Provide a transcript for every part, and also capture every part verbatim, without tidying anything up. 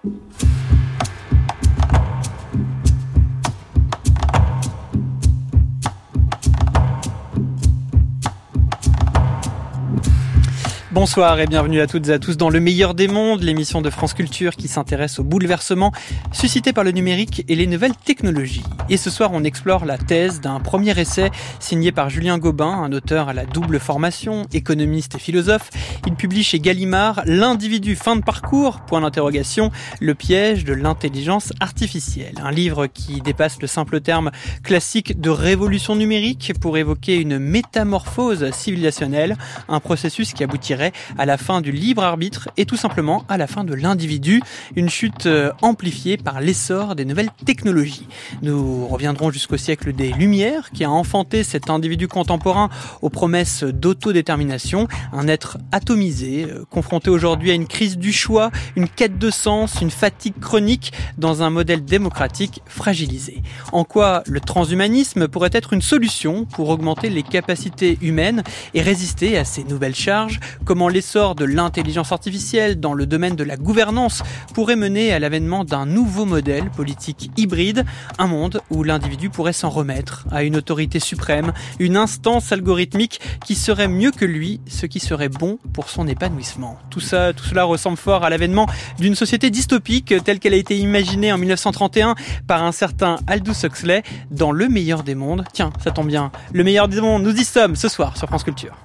Bonsoir et bienvenue à toutes et à tous dans Le Meilleur des Mondes, l'émission de France Culture qui s'intéresse aux bouleversements suscités par le numérique et les nouvelles technologies. Et ce soir, on explore la thèse d'un premier essai signé par Julien Gobin, un auteur à la double formation, économiste et philosophe. Il publie chez Gallimard « L'individu fin de parcours ?» point d'interrogation, le piège de l'intelligence artificielle. Un livre qui dépasse le simple terme classique de révolution numérique pour évoquer une métamorphose civilisationnelle, un processus qui aboutirait à la fin du libre arbitre et tout simplement à la fin de l'individu, une chute amplifiée par l'essor des nouvelles technologies. Nous reviendrons jusqu'au siècle des Lumières qui a enfanté cet individu contemporain aux promesses d'autodétermination, un être atomisé, confronté aujourd'hui à une crise du choix, une quête de sens, une fatigue chronique dans un modèle démocratique fragilisé. En quoi le transhumanisme pourrait être une solution pour augmenter les capacités humaines et résister à ces nouvelles charges? Comment l'essor de l'intelligence artificielle dans le domaine de la gouvernance pourrait mener à l'avènement d'un nouveau modèle politique hybride, un monde où l'individu pourrait s'en remettre à une autorité suprême, une instance algorithmique qui serait mieux que lui, ce qui serait bon pour son épanouissement. Tout ça, tout cela ressemble fort à l'avènement d'une société dystopique telle qu'elle a été imaginée en dix-neuf cent trente et un par un certain Aldous Huxley dans Le Meilleur des Mondes. Tiens, ça tombe bien, Le Meilleur des Mondes, nous y sommes ce soir sur France Culture.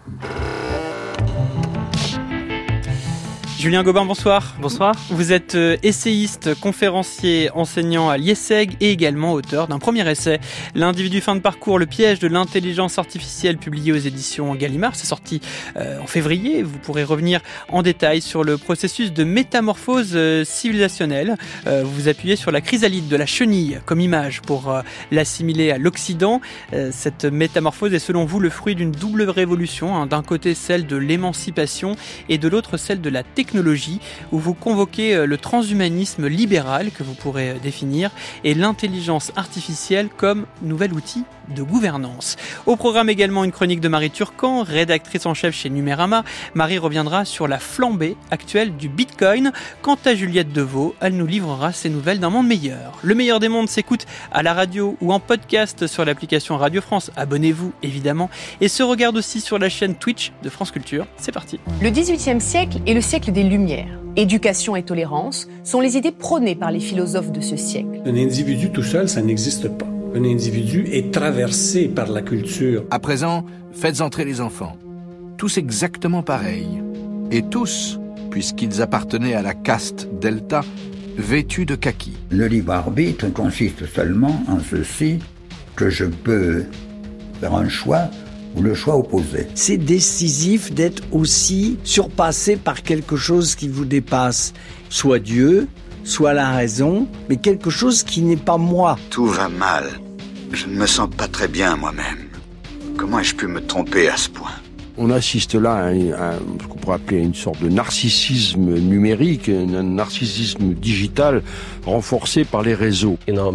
Julien Gobin, bonsoir. Bonsoir. Vous êtes essayiste, conférencier, enseignant à l'IESEG et également auteur d'un premier essai, L'individu fin de parcours, le piège de l'intelligence artificielle, publié aux éditions Gallimard. C'est sorti euh, en février. Vous pourrez revenir en détail sur le processus de métamorphose euh, civilisationnelle. Euh, vous vous appuyez sur la chrysalide de la chenille comme image pour euh, l'assimiler à l'Occident. Euh, cette métamorphose est selon vous le fruit d'une double révolution, hein, d'un côté celle de l'émancipation et de l'autre celle de la technologie. Technologie, où vous convoquez le transhumanisme libéral que vous pourrez définir et l'intelligence artificielle comme nouvel outil de gouvernance. Au programme également une chronique de Marie Turcan, rédactrice en chef chez Numérama. Marie reviendra sur la flambée actuelle du Bitcoin. Quant à Juliette Deveau, elle nous livrera ses nouvelles d'un monde meilleur. Le Meilleur des Mondes s'écoute à la radio ou en podcast sur l'application Radio France. Abonnez-vous évidemment et se regarde aussi sur la chaîne Twitch de France Culture. C'est parti. Le dix-huitième siècle est le siècle des Lumières. Éducation et tolérance sont les idées prônées par les philosophes de ce siècle. Un individu tout seul, ça n'existe pas. Un individu est traversé par la culture. À présent, faites entrer les enfants. Tous exactement pareils. Et tous, puisqu'ils appartenaient à la caste Delta, vêtus de kaki. Le libre arbitre consiste seulement en ceci, que je peux faire un choix ou le choix opposé. C'est décisif d'être aussi surpassé par quelque chose qui vous dépasse. Soit Dieu, soit la raison, mais quelque chose qui n'est pas moi. Tout va mal. Je ne me sens pas très bien moi-même. Comment ai-je pu me tromper à ce point ? On assiste là à, un, à ce qu'on pourrait appeler une sorte de narcissisme numérique, un narcissisme digital renforcé par les réseaux. Une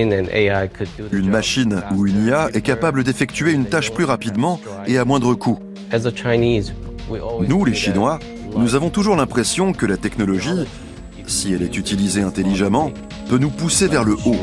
machine ou une I A est capable d'effectuer une tâche plus rapidement et à moindre coût. Nous, les Chinois, nous avons toujours l'impression que la technologie, si elle est utilisée intelligemment, peut nous pousser vers le haut.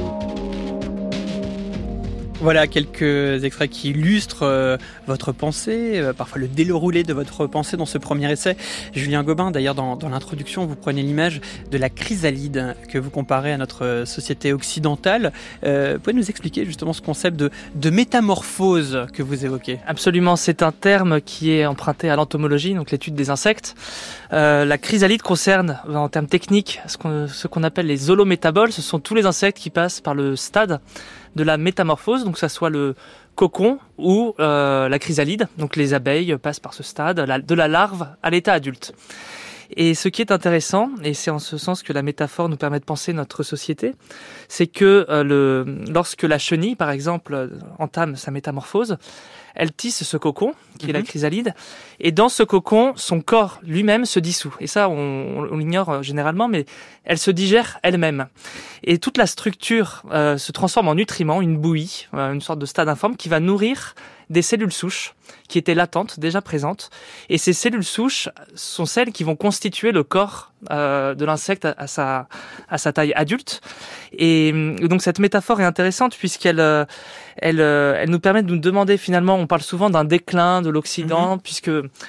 Voilà quelques extraits qui illustrent euh, votre pensée, euh, parfois le déroulé de votre pensée dans ce premier essai. Julien Gobin, d'ailleurs dans, dans l'introduction, vous prenez l'image de la chrysalide que vous comparez à notre société occidentale. Euh, pouvez nous expliquer justement ce concept de, de métamorphose que vous évoquez ? Absolument, c'est un terme qui est emprunté à l'entomologie, donc l'étude des insectes. Euh, la chrysalide concerne, en termes techniques, ce qu'on, ce qu'on appelle les holométaboles. Ce sont tous les insectes qui passent par le stade de la métamorphose, donc que ça soit le cocon ou euh, la chrysalide. Donc les abeilles passent par ce stade, la, de la larve à l'état adulte. Et ce qui est intéressant, et c'est en ce sens que la métaphore nous permet de penser notre société, c'est que euh, le, lorsque la chenille, par exemple, entame sa métamorphose, elle tisse ce cocon, qui est mmh. la chrysalide, et dans ce cocon, son corps lui-même se dissout. Et ça, on, on l'ignore généralement, mais elle se digère elle-même. Et toute la structure euh, se transforme en nutriments, une bouillie, euh, une sorte de stade informe qui va nourrir des cellules souches qui étaient latentes, déjà présentes. Et ces cellules souches sont celles qui vont constituer le corps euh, de l'insecte à, à sa à sa taille adulte. Et, et donc cette métaphore est intéressante puisqu'elle euh, elle euh, elle nous permet de nous demander finalement, on parle souvent d'un déclin de l'Occident, mmh. puisque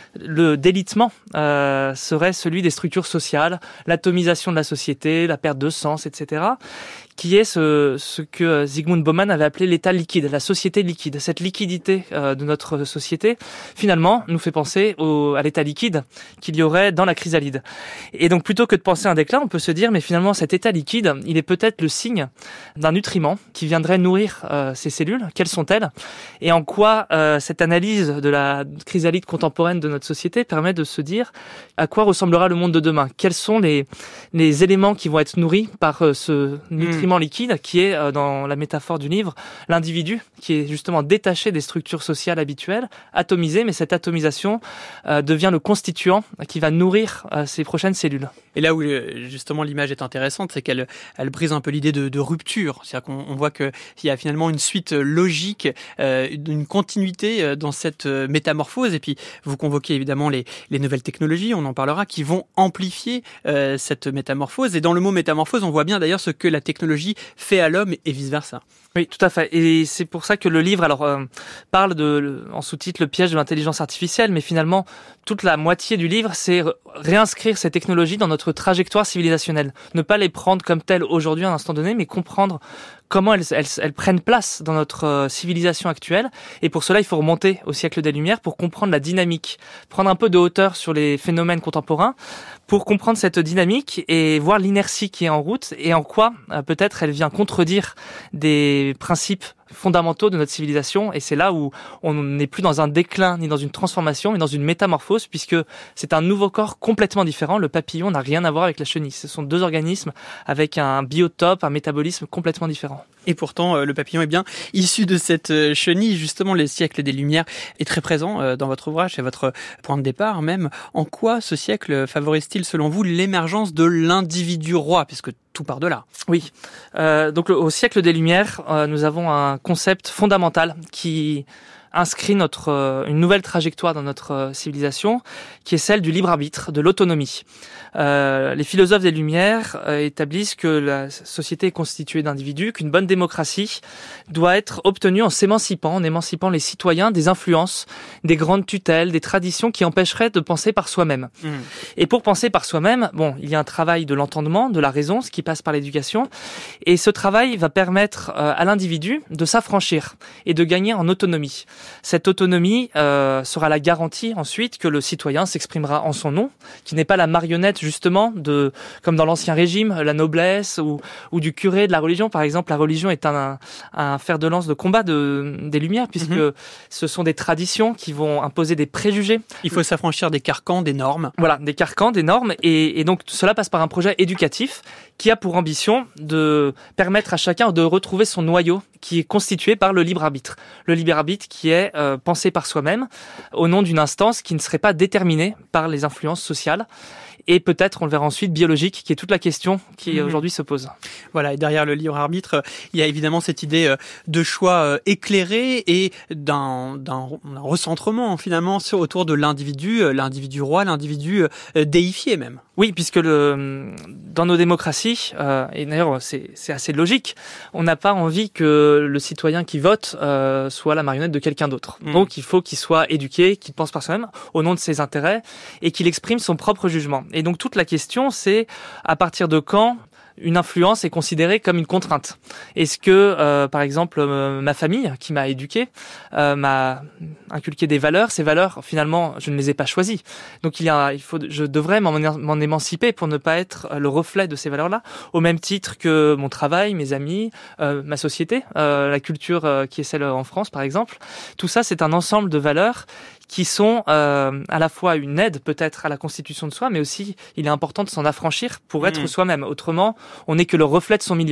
le délitement euh, serait celui des structures sociales, l'atomisation de la société, la perte de sens, et cetera, qui est ce, ce que Zygmunt Bauman avait appelé l'état liquide, la société liquide. Cette liquidité euh, de notre société, finalement, nous fait penser au, à l'état liquide qu'il y aurait dans la chrysalide. Et donc, plutôt que de penser à un déclin, on peut se dire, mais finalement, cet état liquide, il est peut-être le signe d'un nutriment qui viendrait nourrir euh, ces cellules. Quelles sont-elles? Et en quoi euh, cette analyse de la chrysalide contemporaine de notre société permet de se dire à quoi ressemblera le monde de demain? Quels sont les, les éléments qui vont être nourris par euh, ce nutriment mmh. liquide qui est, euh, dans la métaphore du livre, l'individu qui est justement détaché des structures sociales habituelles, atomisé, mais cette atomisation euh, devient le constituant qui va nourrir euh, ces prochaines cellules. Et là où justement l'image est intéressante, c'est qu'elle elle brise un peu l'idée de, de rupture. C'est-à-dire qu'on on voit qu'il y a finalement une suite logique, euh, une continuité dans cette métamorphose. Et puis vous convoquez évidemment les, les nouvelles technologies, on en parlera, qui vont amplifier euh, cette métamorphose. Et dans le mot métamorphose, on voit bien d'ailleurs ce que la technologie fait à l'homme et vice-versa. Oui, tout à fait. Et c'est pour ça que le livre alors euh, parle de, en sous-titre, le piège de l'intelligence artificielle, mais finalement, toute la moitié du livre, c'est réinscrire ces technologies dans notre trajectoire civilisationnelle. Ne pas les prendre comme telles aujourd'hui à un instant donné, mais comprendre comment elles, elles, elles prennent place dans notre euh, civilisation actuelle. Et pour cela, il faut remonter au siècle des Lumières pour comprendre la dynamique, prendre un peu de hauteur sur les phénomènes contemporains, pour comprendre cette dynamique et voir l'inertie qui est en route et en quoi euh, peut-être elle vient contredire des principes fondamentaux de notre civilisation. Et c'est là où on n'est plus dans un déclin ni dans une transformation, mais dans une métamorphose, puisque c'est un nouveau corps complètement différent. Le papillon n'a rien à voir avec la chenille. Ce sont deux organismes avec un biotope, un métabolisme complètement différent. Et pourtant, le papillon est bien issu de cette chenille. Justement, le siècle des Lumières est très présent dans votre ouvrage, c'est votre point de départ même. En quoi ce siècle favorise-t-il, selon vous, l'émergence de l'individu roi, puisque tout part de là? Oui. Euh, donc, au siècle des Lumières, euh, nous avons un concept fondamental qui inscrit notre euh, une nouvelle trajectoire dans notre euh, civilisation, qui est celle du libre arbitre, de l'autonomie. Euh, les philosophes des Lumières euh, établissent que la société est constituée d'individus, qu'une bonne démocratie doit être obtenue en s'émancipant, en émancipant les citoyens des influences, des grandes tutelles, des traditions qui empêcheraient de penser par soi-même. Mmh. Et pour penser par soi-même, bon, il y a un travail de l'entendement, de la raison, ce qui passe par l'éducation, et ce travail va permettre euh, à l'individu de s'affranchir et de gagner en autonomie. Cette autonomie euh, sera la garantie ensuite que le citoyen s'exprimera en son nom, qui n'est pas la marionnette justement de, comme dans l'ancien régime, la noblesse ou, ou du curé de la religion. Par exemple, la religion est un, un fer de lance de combat de, des Lumières, puisque mmh. ce sont des traditions qui vont imposer des préjugés. Il faut s'affranchir des carcans, des normes. Voilà, des carcans, des normes, et, et donc cela passe par un projet éducatif qui a pour ambition de permettre à chacun de retrouver son noyau, qui est constitué par le libre arbitre. Le libre arbitre qui est euh, pensé par soi-même au nom d'une instance qui ne serait pas déterminée par les influences sociales. Et peut-être, on le verra ensuite, biologique, qui est toute la question qui mmh. aujourd'hui se pose. Voilà, et derrière le libre arbitre, il y a évidemment cette idée de choix éclairé et d'un, d'un recentrement finalement sur, autour de l'individu, l'individu roi, l'individu déifié même. Oui, puisque le, dans nos démocraties, euh, et d'ailleurs c'est, c'est assez logique, on n'a pas envie que le citoyen qui vote euh, soit la marionnette de quelqu'un d'autre. Mmh. Donc il faut qu'il soit éduqué, qu'il pense par soi-même au nom de ses intérêts et qu'il exprime son propre jugement. Et donc toute la question, c'est à partir de quand une influence est considérée comme une contrainte. Est-ce que, euh, par exemple, euh, ma famille, qui m'a éduqué, euh, m'a inculqué des valeurs, ces valeurs, finalement, je ne les ai pas choisies. Donc, il y a, il faut, je devrais m'en, m'en émanciper pour ne pas être le reflet de ces valeurs-là, au même titre que mon travail, mes amis, euh, ma société, euh, la culture euh, qui est celle en France, par exemple. Tout ça, c'est un ensemble de valeurs qui sont euh, à la fois une aide peut-être à la constitution de soi, mais aussi il est important de s'en affranchir pour être mmh. soi-même. Autrement, on n'est que le reflet de son milieu.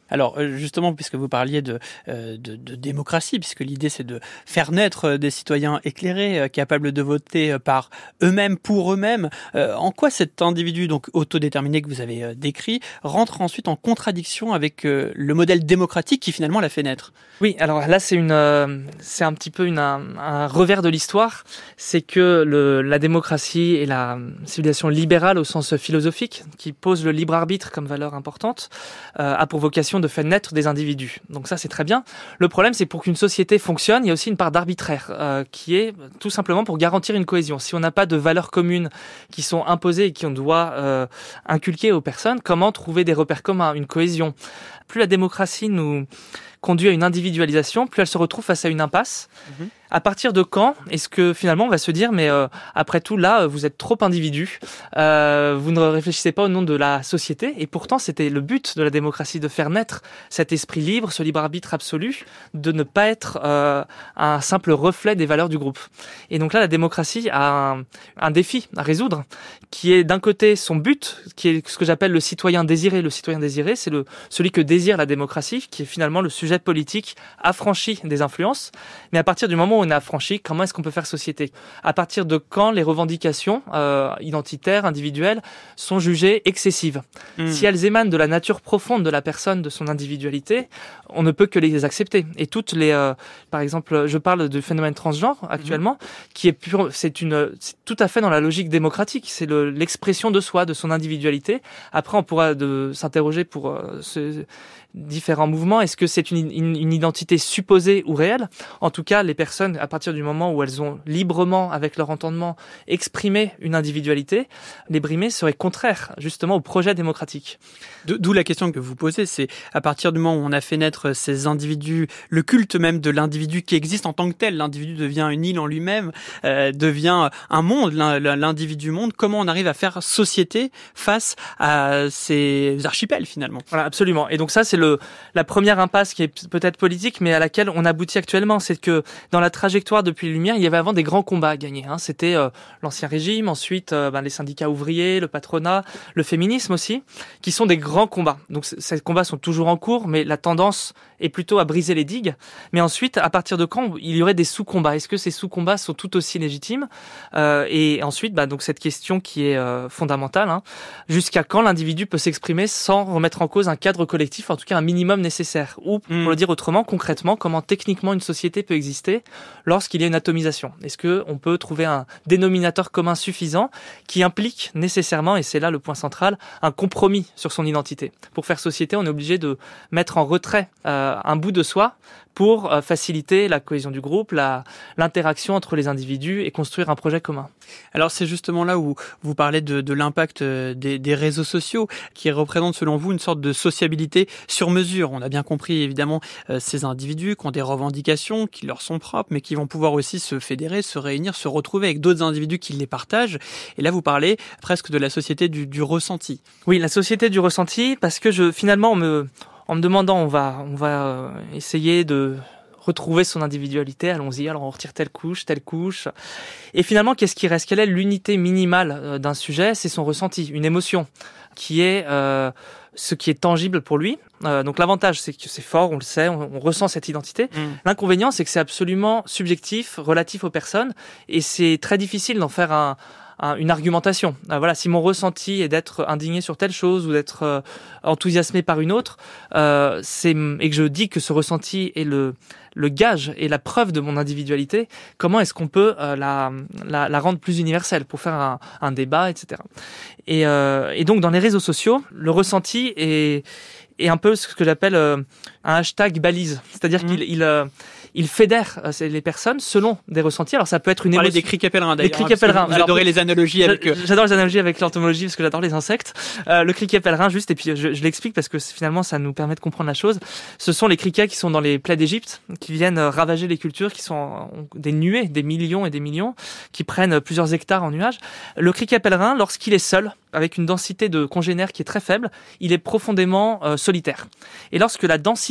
Alors justement, puisque vous parliez de, de, de démocratie, puisque l'idée c'est de faire naître des citoyens éclairés, capables de voter par eux-mêmes, pour eux-mêmes, en quoi cet individu donc autodéterminé que vous avez décrit rentre ensuite en contradiction avec le modèle démocratique qui finalement l'a fait naître? Oui, alors là c'est une, euh, c'est un petit peu une, un, un revers de l'histoire, c'est que le, la démocratie et la civilisation libérale au sens philosophique, qui pose le libre arbitre comme valeur importante, euh, a pour vocation de faire naître des individus. Donc ça c'est très bien. Le problème c'est pour qu'une société fonctionne, il y a aussi une part d'arbitraire euh, qui est tout simplement pour garantir une cohésion. Si on n'a pas de valeurs communes qui sont imposées et qu'on doit euh, inculquer aux personnes, comment trouver des repères communs, une cohésion? Plus la démocratie nous conduit à une individualisation, plus elle se retrouve face à une impasse. Mmh. À partir de quand est-ce que finalement on va se dire mais euh, après tout là vous êtes trop individu, euh, vous ne réfléchissez pas au nom de la société, et pourtant c'était le but de la démocratie, de faire naître cet esprit libre, ce libre arbitre absolu, de ne pas être euh, un simple reflet des valeurs du groupe. Et donc là la démocratie a un, un défi à résoudre qui est d'un côté son but, qui est ce que j'appelle le citoyen désiré. Le citoyen désiré c'est le celui que désire la démocratie, qui est finalement le sujet politique affranchi des influences. Mais à partir du moment où on est affranchi, comment est-ce qu'on peut faire société? À partir de quand les revendications euh, identitaires, individuelles, sont jugées excessives? Mmh. Si elles émanent de la nature profonde de la personne, de son individualité, on ne peut que les accepter. Et toutes les, euh, par exemple, je parle du phénomène transgenre actuellement, mmh. qui est pur, c'est une, c'est tout à fait dans la logique démocratique. C'est le, l'expression de soi, de son individualité. Après, on pourra de, s'interroger pour euh, ce, différents mouvements. Est-ce que c'est une, une, une identité supposée ou réelle? En tout cas, les personnes, à partir du moment où elles ont librement, avec leur entendement, exprimé une individualité, les brimer serait contraire justement au projet démocratique. D'où la question que vous posez, c'est à partir du moment où on a fait naître ces individus, le culte même de l'individu qui existe en tant que tel, l'individu devient une île en lui-même, euh, devient un monde, l'individu monde, comment on arrive à faire société face à ces archipels finalement? Voilà, absolument. Et donc ça, c'est le, la première impasse qui est peut-être politique, mais à laquelle on aboutit actuellement. C'est que dans la trajectoire depuis les Lumières, il y avait avant des grands combats à gagner. Hein. C'était euh, l'Ancien Régime, ensuite euh, ben, les syndicats ouvriers, le patronat, le féminisme aussi, qui sont des grands combats. Donc c- ces combats sont toujours en cours, mais la tendance est plutôt à briser les digues. Mais ensuite, à partir de quand il y aurait des sous-combats? Est-ce que ces sous-combats sont tout aussi légitimes? euh, Et ensuite, bah, donc cette question qui est euh, fondamentale, hein, jusqu'à quand l'individu peut s'exprimer sans remettre en cause un cadre collectif, en tout cas un minimum nécessaire? Ou, pour mmh. le dire autrement, concrètement, comment techniquement une société peut exister lorsqu'il y a une atomisation? Est-ce que on peut trouver un dénominateur commun suffisant qui implique nécessairement, et c'est là le point central, un compromis sur son identité? Pour faire société, on est obligé de mettre en retrait euh, un bout de soi pour euh, faciliter la cohésion du groupe, la, l'interaction entre les individus et construire un projet commun. Alors c'est justement là où vous parlez de, de l'impact des, des réseaux sociaux qui représentent selon vous une sorte de sociabilité sur mesure. On a bien compris évidemment euh, ces individus qui ont des revendications qui leur sont propres mais qui vont pouvoir aussi se fédérer, se réunir, se retrouver avec d'autres individus qui les partagent. Et là vous parlez presque de la société du, du ressenti. Oui, la société du ressenti, parce que je, finalement on me... En me demandant, on va, on va euh, essayer de retrouver son individualité, allons-y, alors on retire telle couche, telle couche. Et finalement, qu'est-ce qui reste? Quelle est l'unité minimale euh, d'un sujet? C'est son ressenti, une émotion, qui est euh, ce qui est tangible pour lui. Euh, donc l'avantage, c'est que c'est fort, on le sait, on, on ressent cette identité. Mmh. L'inconvénient, c'est que c'est absolument subjectif, relatif aux personnes, et c'est très difficile d'en faire un... une argumentation. Euh, voilà, si mon ressenti est d'être indigné sur telle chose ou d'être euh, enthousiasmé par une autre, euh, c'est et que je dis que ce ressenti est le le gage et la preuve de mon individualité, comment est-ce qu'on peut euh, la, la la rendre plus universelle pour faire un, un débat, et cetera. Et euh, et donc dans les réseaux sociaux, le ressenti est est un peu ce que j'appelle euh, un hashtag balise, c'est-à-dire mmh. qu'il il euh, il fédère euh, les personnes selon des ressentis. Alors ça peut être une émotion. On parlait des criquets pèlerins d'ailleurs. Les criquets pèlerins. J'adorais les analogies avec. J'adore les analogies avec l'entomologie parce que j'adore les insectes. Euh, le criquet pèlerin, juste, et puis je, je l'explique parce que finalement ça nous permet de comprendre la chose. Ce sont les criquets qui sont dans les plaies d'Égypte, qui viennent ravager les cultures, qui sont des nuées, des millions et des millions, qui prennent plusieurs hectares en nuages. Le criquet pèlerin, lorsqu'il est seul, avec une densité de congénères qui est très faible, il est profondément euh, solitaire. Et lorsque la densité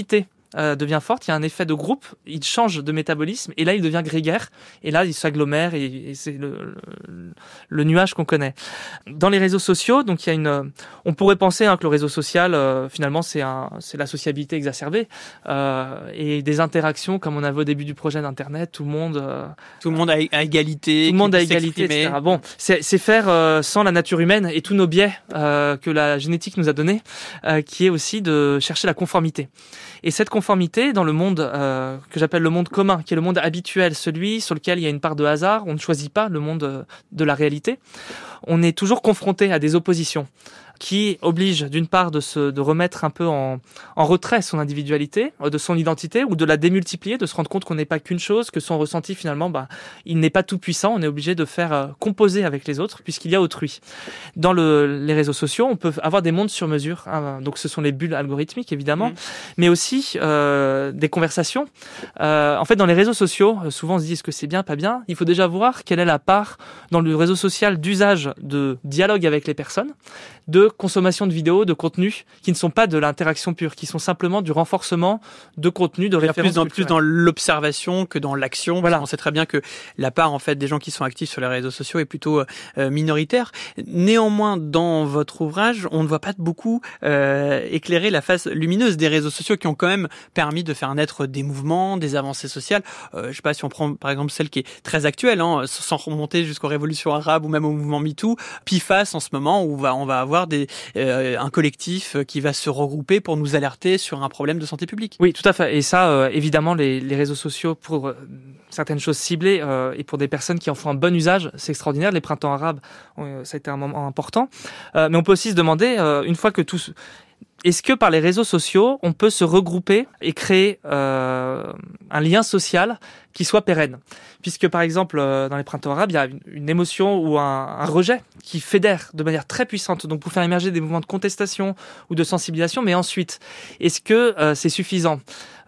euh, devient forte, il y a un effet de groupe, il change de métabolisme et là il devient grégaire et là il s'agglomère et, et c'est le, le, le nuage qu'on connaît. Dans les réseaux sociaux, donc il y a une, on pourrait penser hein, que le réseau social euh, finalement c'est un, c'est la sociabilité exacerbée euh, et des interactions comme on avait au début du projet d'internet, tout le monde, euh, tout le monde à, à égalité, tout le monde à égalité, et cetera. Bon, c'est, c'est faire euh, sans la nature humaine et tous nos biais euh, que la génétique nous a donnés, euh, qui est aussi de chercher la conformité. Et cette conformité dans le monde euh, que j'appelle le monde commun, qui est le monde habituel, celui sur lequel il y a une part de hasard, on ne choisit pas le monde de la réalité, on est toujours confronté à des oppositions qui oblige d'une part de se de remettre un peu en, en retrait son individualité, de son identité, ou de la démultiplier, de se rendre compte qu'on n'est pas qu'une chose, que son ressenti finalement, bah, il n'est pas tout puissant, on est obligé de faire euh, composer avec les autres, puisqu'il y a autrui. Dans le, les réseaux sociaux, on peut avoir des mondes sur mesure, hein, donc ce sont les bulles algorithmiques évidemment, mmh. mais aussi euh, des conversations. Euh, en fait, dans les réseaux sociaux, souvent on se dit est-ce que c'est bien, pas bien, il faut déjà voir quelle est la part dans le réseau social d'usage de dialogue avec les personnes, de consommation de vidéos, de contenus qui ne sont pas de l'interaction pure, qui sont simplement du renforcement de contenus, de références plus dans, plus dans l'observation que dans l'action. Voilà. On sait très bien que la part en fait des gens qui sont actifs sur les réseaux sociaux est plutôt euh, minoritaire. Néanmoins, dans votre ouvrage, on ne voit pas beaucoup euh, éclairer la face lumineuse des réseaux sociaux qui ont quand même permis de faire naître des mouvements, des avancées sociales. Euh, je ne sais pas si on prend par exemple celle qui est très actuelle, hein, sans remonter jusqu'aux révolutions arabes ou même au mouvement MeToo, PIFAS en ce moment où on va, on va avoir des Euh, un collectif qui va se regrouper pour nous alerter sur un problème de santé publique. Oui, tout à fait. Et ça, euh, évidemment, les, les réseaux sociaux pour euh, certaines choses ciblées euh, et pour des personnes qui en font un bon usage, c'est extraordinaire. Les printemps arabes, euh, ça a été un moment important. Euh, mais on peut aussi se demander, euh, une fois que tout... Est-ce que par les réseaux sociaux, on peut se regrouper et créer euh, un lien social qui soit pérenne ? Puisque par exemple, euh, dans les printemps arabes, il y a une, une émotion ou un, un rejet qui fédère de manière très puissante, donc pour faire émerger des mouvements de contestation ou de sensibilisation. Mais ensuite, est-ce que euh, c'est suffisant ?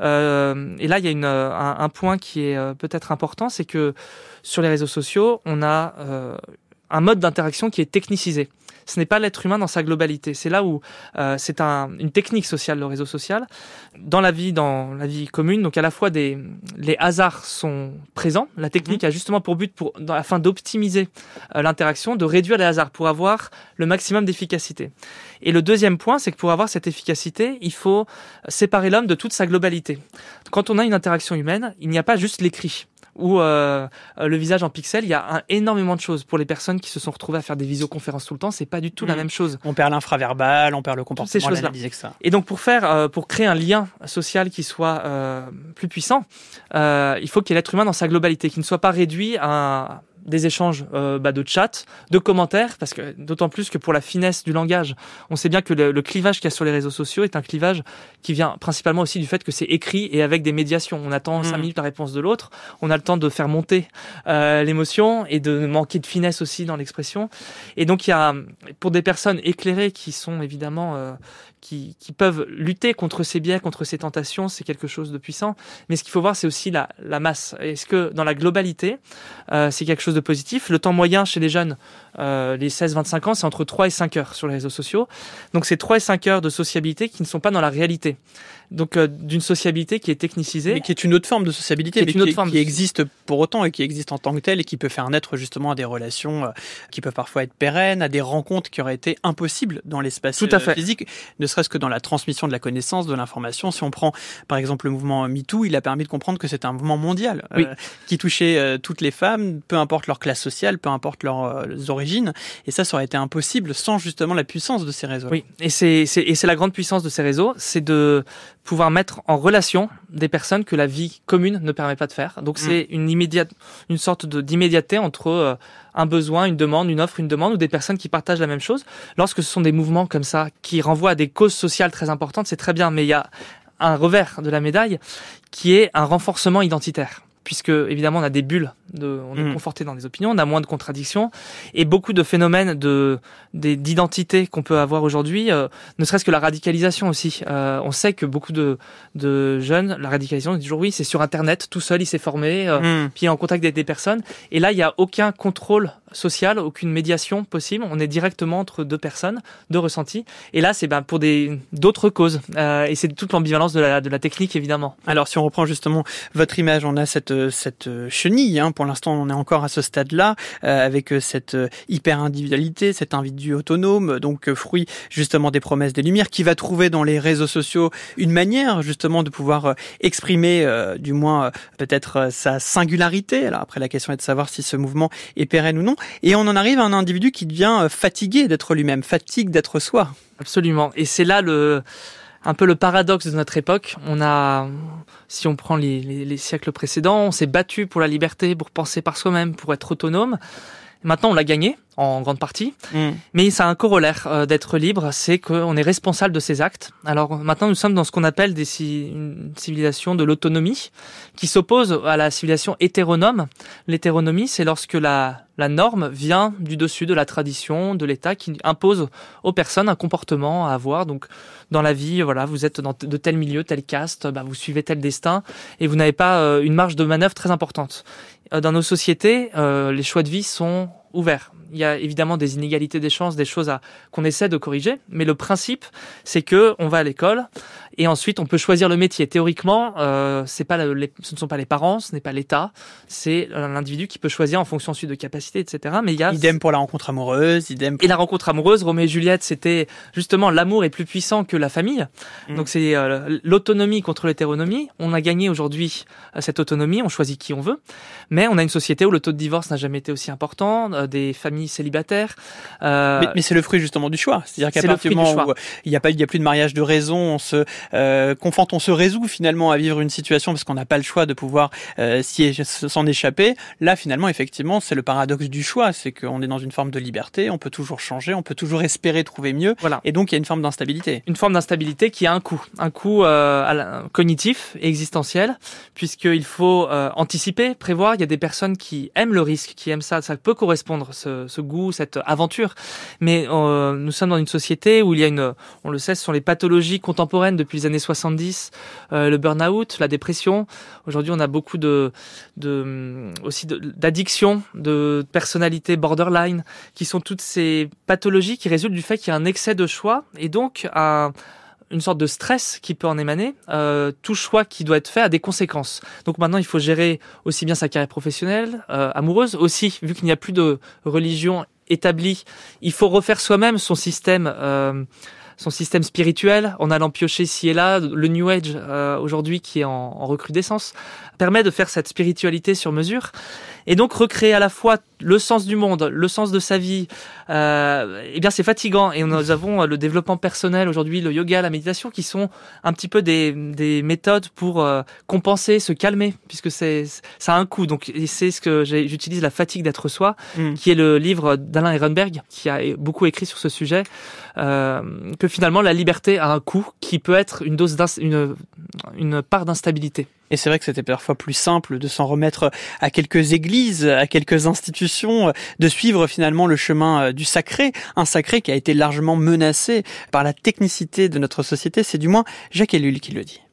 euh, Et là, il y a une, un, un point qui est euh, peut-être important, c'est que sur les réseaux sociaux, on a euh, un mode d'interaction qui est technicisé. Ce n'est pas l'être humain dans sa globalité. C'est là où euh, c'est un, une technique sociale, le réseau social. Dans la vie, dans la vie commune, donc à la fois des, les hasards sont présents. La technique mmh. a justement pour but, pour, dans, afin d'optimiser euh, l'interaction, de réduire les hasards pour avoir le maximum d'efficacité. Et le deuxième point, c'est que pour avoir cette efficacité, il faut séparer l'homme de toute sa globalité. Quand on a une interaction humaine, il n'y a pas juste l'écrit ou euh, le visage en pixels, il y a un, énormément de choses. Pour les personnes qui se sont retrouvées à faire des visioconférences tout le temps, c'est pas du tout mmh. la même chose. On perd l'infraverbal, on perd le comportement, l'analyse, et cetera. Et donc pour faire, euh, pour créer un lien social qui soit euh, plus puissant, euh, il faut qu'il y ait l'être humain dans sa globalité, qui ne soit pas réduit à des échanges euh, bah, de chat, de commentaires, parce que d'autant plus que pour la finesse du langage, on sait bien que le, le clivage qu'il y a sur les réseaux sociaux est un clivage qui vient principalement aussi du fait que c'est écrit et avec des médiations. On attend mmh. cinq minutes la réponse de l'autre, on a le temps de faire monter euh, l'émotion et de manquer de finesse aussi dans l'expression. Et donc il y a, pour des personnes éclairées qui sont évidemment euh, qui, qui peuvent lutter contre ces biais, contre ces tentations, c'est quelque chose de puissant. Mais ce qu'il faut voir, c'est aussi la, la masse. Est-ce que dans la globalité, euh, c'est quelque chose de positif ? Le temps moyen chez les jeunes, euh, les seize vingt-cinq ans, c'est entre trois et cinq heures sur les réseaux sociaux. Donc c'est trois et cinq heures de sociabilité qui ne sont pas dans la réalité. Donc euh, d'une sociabilité qui est technicisée. Mais qui est une autre forme de sociabilité, qui mais une autre qui, forme qui de... existe pour autant et qui existe en tant que telle et qui peut faire naître justement à des relations euh, qui peuvent parfois être pérennes, à des rencontres qui auraient été impossibles dans l'espace Tout à fait. Euh, physique, ne serait-ce que dans la transmission de la connaissance, de l'information. Si on prend par exemple le mouvement MeToo, il a permis de comprendre que c'est un mouvement mondial oui. euh, qui touchait euh, toutes les femmes, peu importe leur classe sociale, peu importe leurs euh, origines. Et ça, ça aurait été impossible sans justement la puissance de ces réseaux. Oui, et c'est, c'est, et c'est la grande puissance de ces réseaux, c'est de pouvoir mettre en relation des personnes que la vie commune ne permet pas de faire. Donc c'est mmh. une immédiate, une sorte de, d'immédiateté entre euh, un besoin, une demande, une offre, une demande, ou des personnes qui partagent la même chose. Lorsque ce sont des mouvements comme ça, qui renvoient à des causes sociales très importantes, c'est très bien, mais il y a un revers de la médaille qui est un renforcement identitaire. Puisque évidemment on a des bulles, de, on est mmh. conforté dans des opinions, on a moins de contradictions et beaucoup de phénomènes de, de d'identité qu'on peut avoir aujourd'hui, euh, ne serait-ce que la radicalisation aussi. Euh, on sait que beaucoup de, de jeunes, la radicalisation, ils disent toujours oui, c'est sur Internet, tout seul, il s'est formé, euh, mmh. puis il est en contact avec des personnes. Et là, il n'y a aucun contrôle social, aucune médiation possible. On est directement entre deux personnes, deux ressentis. Et là, c'est ben, pour des, d'autres causes. Euh, et c'est toute l'ambivalence de la, de la technique, évidemment. Alors, si on reprend justement votre image, on a cette, cette chenille. Hein, pour l'instant, on est encore à ce stade-là, euh, avec cette hyper-individualité, cet individu autonome, donc euh, fruit justement des promesses des Lumières, qui va trouver dans les réseaux sociaux une manière justement de pouvoir euh, exprimer, euh, du moins euh, peut-être euh, sa singularité. Alors après, la question est de savoir si ce mouvement est pérenne ou non. Et on en arrive à un individu qui devient fatigué d'être lui-même, fatigue d'être soi. Absolument. Et c'est là le, un peu le paradoxe de notre époque. On a, si on prend les, les, les siècles précédents, on s'est battu pour la liberté, pour penser par soi-même, pour être autonome. Maintenant, on l'a gagné, en grande partie. Mmh. Mais ça a un corollaire euh, d'être libre, c'est qu'on est responsable de ses actes. Alors maintenant, nous sommes dans ce qu'on appelle des, une civilisation de l'autonomie, qui s'oppose à la civilisation hétéronome. L'hétéronomie, c'est lorsque la, la norme vient du dessus de la tradition, de l'État, qui impose aux personnes un comportement à avoir. Donc, dans la vie, voilà, vous êtes dans de tel milieu, telle caste, bah, vous suivez tel destin, et vous n'avez pas euh, une marge de manœuvre très importante. Dans nos sociétés, euh, les choix de vie sont ouverts. Il y a évidemment des inégalités des chances, des choses à, qu'on essaie de corriger, mais le principe, c'est que on va à l'école et ensuite on peut choisir le métier. Théoriquement, euh, c'est pas le, les, ce ne sont pas les parents, ce n'est pas l'État, c'est l'individu qui peut choisir en fonction ensuite de capacités, et cetera. Mais il y a idem pour la rencontre amoureuse, idem. Pour... Et la rencontre amoureuse, Roméo et Juliette, c'était justement l'amour est plus puissant que la famille. Mmh. Donc c'est euh, l'autonomie contre l'hétéronomie. On a gagné aujourd'hui euh, cette autonomie, on choisit qui on veut, mais on a une société où le taux de divorce n'a jamais été aussi important, euh, des familles célibataires. Euh... Mais, mais c'est le fruit justement du choix. C'est-à-dire qu'à partir du moment où il n'y a pas, il y a plus de mariage de raison, on se euh, confronte, on se résout finalement à vivre une situation parce qu'on n'a pas le choix de pouvoir euh, s'y, s'en échapper. Là, finalement, effectivement, c'est le paradoxe du choix, c'est qu'on est dans une forme de liberté, on peut toujours changer, on peut toujours espérer trouver mieux. Voilà. Et donc il y a une forme d'instabilité. Une forme d'instabilité qui a un coût, un coût euh, cognitif et existentiel, puisqu'il faut euh, anticiper, prévoir. Il y a des personnes qui aiment le risque, qui aiment ça, ça peut correspondre. Ce, ce goût, cette aventure. Mais euh, nous sommes dans une société où il y a une, on le sait, ce sont les pathologies contemporaines depuis les années soixante-dix, euh, le burn-out, la dépression. Aujourd'hui, on a beaucoup de, de aussi de, d'addiction, de personnalité borderline, qui sont toutes ces pathologies qui résultent du fait qu'il y a un excès de choix et donc un une sorte de stress qui peut en émaner. Euh, tout choix qui doit être fait a des conséquences. Donc maintenant, il faut gérer aussi bien sa carrière professionnelle, euh, amoureuse, aussi, vu qu'il n'y a plus de religion établie, il faut refaire soi-même son système, euh, son système spirituel, en allant piocher ci et là. Le New Age, euh, aujourd'hui, qui est en, en recrudescence, permet de faire cette spiritualité sur mesure. Et donc recréer à la fois le sens du monde, le sens de sa vie, euh, eh bien c'est fatigant. Et nous avons le développement personnel aujourd'hui, le yoga, la méditation, qui sont un petit peu des, des méthodes pour euh, compenser, se calmer, puisque c'est ça a un coût. Donc et c'est ce que j'ai, j'utilise, la fatigue d'être soi, mmh. qui est le livre d'Alain Ehrenberg, qui a beaucoup écrit sur ce sujet, euh, que finalement la liberté a un coût qui peut être une dose une une part d'instabilité. Et c'est vrai que c'était parfois plus simple de s'en remettre à quelques églises, à quelques institutions, de suivre finalement le chemin du sacré, un sacré qui a été largement menacé par la technicité de notre société. C'est du moins Jacques Ellul qui le dit.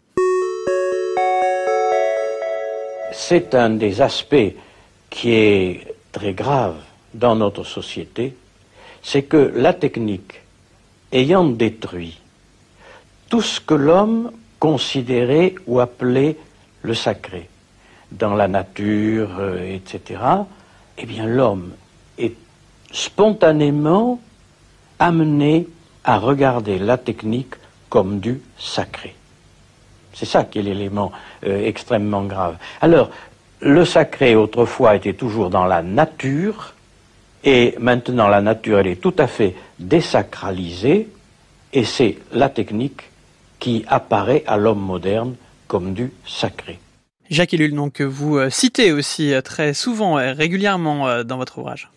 C'est un des aspects qui est très grave dans notre société, c'est que la technique, ayant détruit tout ce que l'homme considérait ou appelait le sacré, dans la nature, euh, et cetera, eh bien l'homme est spontanément amené à regarder la technique comme du sacré. C'est ça qui est l'élément euh, extrêmement grave. Alors, le sacré autrefois était toujours dans la nature, et maintenant la nature elle est tout à fait désacralisée, et c'est la technique qui apparaît à l'homme moderne comme du sacré. Jacques Ellul, donc vous citez aussi très souvent, régulièrement dans votre ouvrage.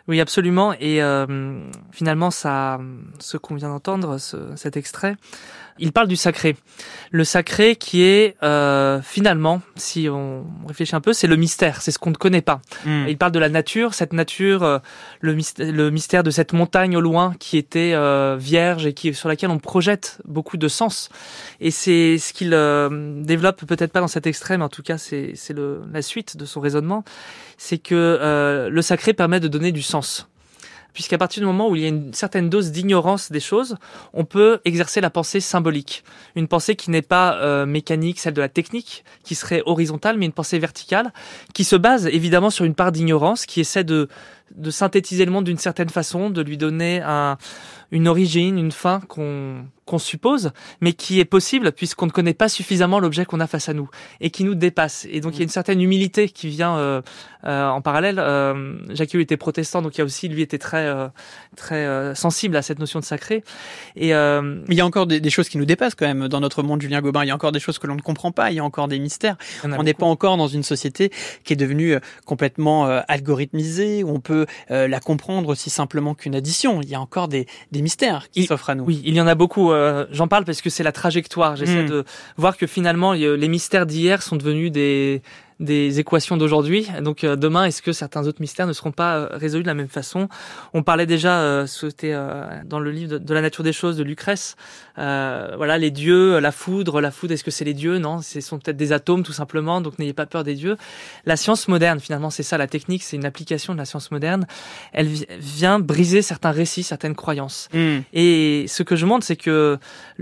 Oui, absolument. Et euh, finalement, ça, ce qu'on vient d'entendre, ce, cet extrait, il parle du sacré. Le sacré qui est euh, finalement, si on réfléchit un peu, c'est le mystère, c'est ce qu'on ne connaît pas. Mmh. Il parle de la nature, cette nature, euh, le, mystère, le mystère de cette montagne au loin qui était euh, vierge et qui, sur laquelle on projette beaucoup de sens. Et c'est ce qu'il euh, développe, peut-être pas dans cet extrait, mais en tout cas c'est, c'est le, la suite de son raisonnement, c'est que euh, le sacré permet de donner du sens. Puisqu'à partir du moment où il y a une certaine dose d'ignorance des choses, on peut exercer la pensée symbolique. Une pensée qui n'est pas euh, mécanique, celle de la technique, qui serait horizontale, mais une pensée verticale, qui se base évidemment sur une part d'ignorance, qui essaie de, de synthétiser le monde d'une certaine façon, de lui donner un, une origine, une fin qu'on, qu'on suppose, mais qui est possible puisqu'on ne connaît pas suffisamment l'objet qu'on a face à nous et qui nous dépasse. Et donc il y a une certaine humilité qui vient euh, euh, en parallèle. Euh, Jacquiot était protestant, donc il y a aussi lui était très euh, très euh, sensible à cette notion de sacré. Et euh, il y a encore des, des choses qui nous dépassent quand même dans notre monde, Julien Gobin. Il y a encore des choses que l'on ne comprend pas. Il y a encore des mystères. On n'est pas encore dans une société qui est devenue complètement euh, algorithmisée où on peut euh, la comprendre aussi simplement qu'une addition. Il y a encore des des mystères qui il, s'offrent à nous. Oui, il y en a beaucoup. Euh, j'en parle parce que c'est la trajectoire. J'essaie mmh. de voir que finalement, les mystères d'hier sont devenus des des équations d'aujourd'hui. Donc euh, demain, est-ce que certains autres mystères ne seront pas euh, résolus de la même façon? On parlait déjà, euh, c'était euh, dans le livre de, de la nature des choses de Lucrèce. Euh, voilà, les dieux, la foudre, la foudre. Est-ce que c'est les dieux? Non, ce sont peut-être des atomes tout simplement. Donc n'ayez pas peur des dieux. La science moderne, finalement, c'est ça. La technique, c'est une application de la science moderne. Elle vi- vient briser certains récits, certaines croyances. Mmh. Et ce que je montre, c'est que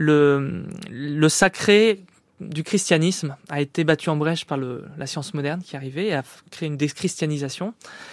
le le sacré du christianisme a été battu en brèche par le, la science moderne qui est arrivée et a créé une déchristianisation.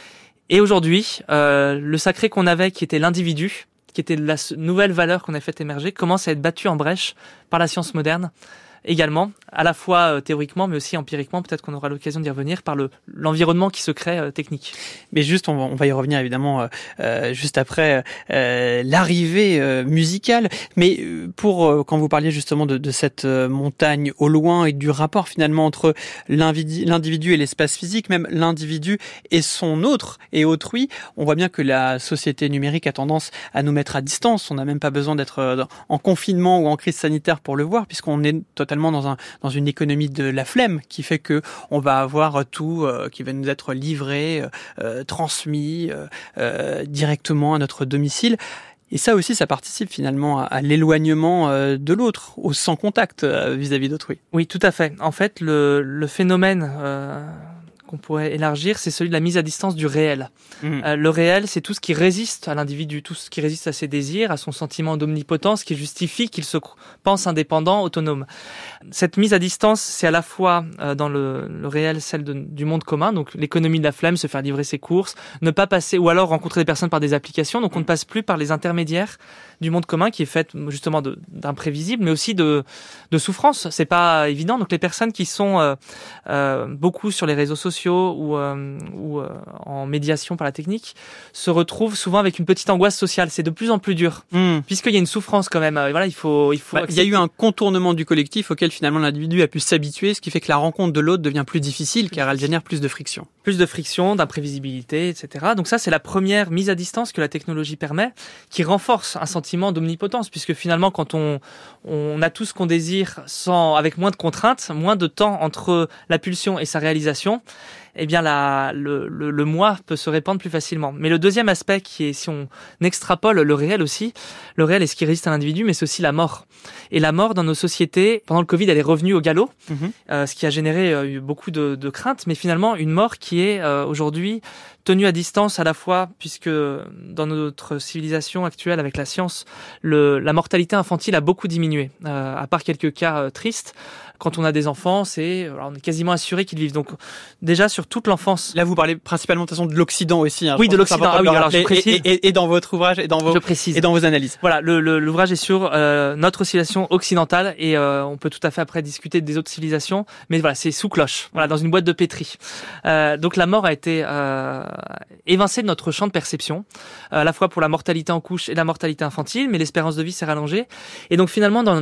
Et aujourd'hui, euh, le sacré qu'on avait, qui était l'individu, qui était la nouvelle valeur qu'on a fait émerger, commence à être battu en brèche par la science moderne également, à la fois euh, théoriquement mais aussi empiriquement, peut-être qu'on aura l'occasion d'y revenir, par le l'environnement qui se crée euh, technique. Mais juste, on va, on va y revenir évidemment euh, euh, juste après euh, l'arrivée euh, musicale, mais pour, euh, quand vous parliez justement de, de cette euh, montagne au loin et du rapport finalement entre l'individu, l'individu et l'espace physique, même l'individu et son autre et autrui, on voit bien que la société numérique a tendance à nous mettre à distance. On n'a même pas besoin d'être en confinement ou en crise sanitaire pour le voir, puisqu'on est totalement dans un dans une économie de la flemme qui fait que on va avoir tout euh, qui va nous être livré, euh, transmis euh, euh, directement à notre domicile. Et ça aussi, ça participe finalement à, à l'éloignement euh, de l'autre, au sans contact euh, vis-à-vis d'autrui. Oui, tout à fait. En fait, le le phénomène euh... qu'on pourrait élargir, c'est celui de la mise à distance du réel. Mmh. Euh, le réel, c'est tout ce qui résiste à l'individu, tout ce qui résiste à ses désirs, à son sentiment d'omnipotence, qui justifie qu'il se pense indépendant, autonome. Cette mise à distance, c'est à la fois euh, dans le, le réel, celle de, du monde commun, donc l'économie de la flemme, se faire livrer ses courses, ne pas passer, ou alors rencontrer des personnes par des applications, donc on ne passe plus par les intermédiaires du monde commun qui est fait justement de, d'imprévisible, mais aussi de, de souffrance. C'est pas évident. Donc les personnes qui sont euh, euh, beaucoup sur les réseaux sociaux ou, euh, ou euh, en médiation par la technique se retrouvent souvent avec une petite angoisse sociale. C'est de plus en plus dur, mmh. puisqu'il y a une souffrance quand même. Voilà, il faut, il faut. Bah, il y a eu un contournement du collectif auquel finalement l'individu a pu s'habituer, ce qui fait que la rencontre de l'autre devient plus difficile car elle génère plus de friction. Plus de friction, d'imprévisibilité, et cetera. Donc ça, c'est la première mise à distance que la technologie permet, qui renforce un sentiment d'omnipotence, puisque finalement, quand on, on a tout ce qu'on désire sans, avec moins de contraintes, moins de temps entre la pulsion et sa réalisation, eh bien la, le, le, le moi peut se répandre plus facilement. Mais le deuxième aspect qui est, si on extrapole le réel aussi, le réel est ce qui résiste à l'individu, mais c'est aussi la mort. Et la mort dans nos sociétés, pendant le Covid, elle est revenue au galop, mmh. euh, ce qui a généré euh, beaucoup de, de craintes, mais finalement une mort qui est euh, aujourd'hui tenue à distance à la fois, puisque dans notre civilisation actuelle avec la science, le, la mortalité infantile a beaucoup diminué, euh, à part quelques cas euh, tristes. Quand on a des enfants, c'est, alors on est quasiment assuré qu'ils vivent. Donc déjà sur toute l'enfance. Là, vous parlez principalement de toute façon de l'Occident aussi. Hein, oui, de l'Occident. Ah oui, alors je précise. Et, et, et dans votre ouvrage et dans vos je précise. et dans vos analyses. Voilà, le, le, l'ouvrage est sur euh, notre civilisation occidentale et euh, on peut tout à fait après discuter des autres civilisations, mais voilà, c'est sous cloche. Voilà, dans une boîte de pétri. Euh, donc la mort a été euh, évincée de notre champ de perception, euh, à la fois pour la mortalité en couche et la mortalité infantile, mais l'espérance de vie s'est rallongée. Et donc finalement dans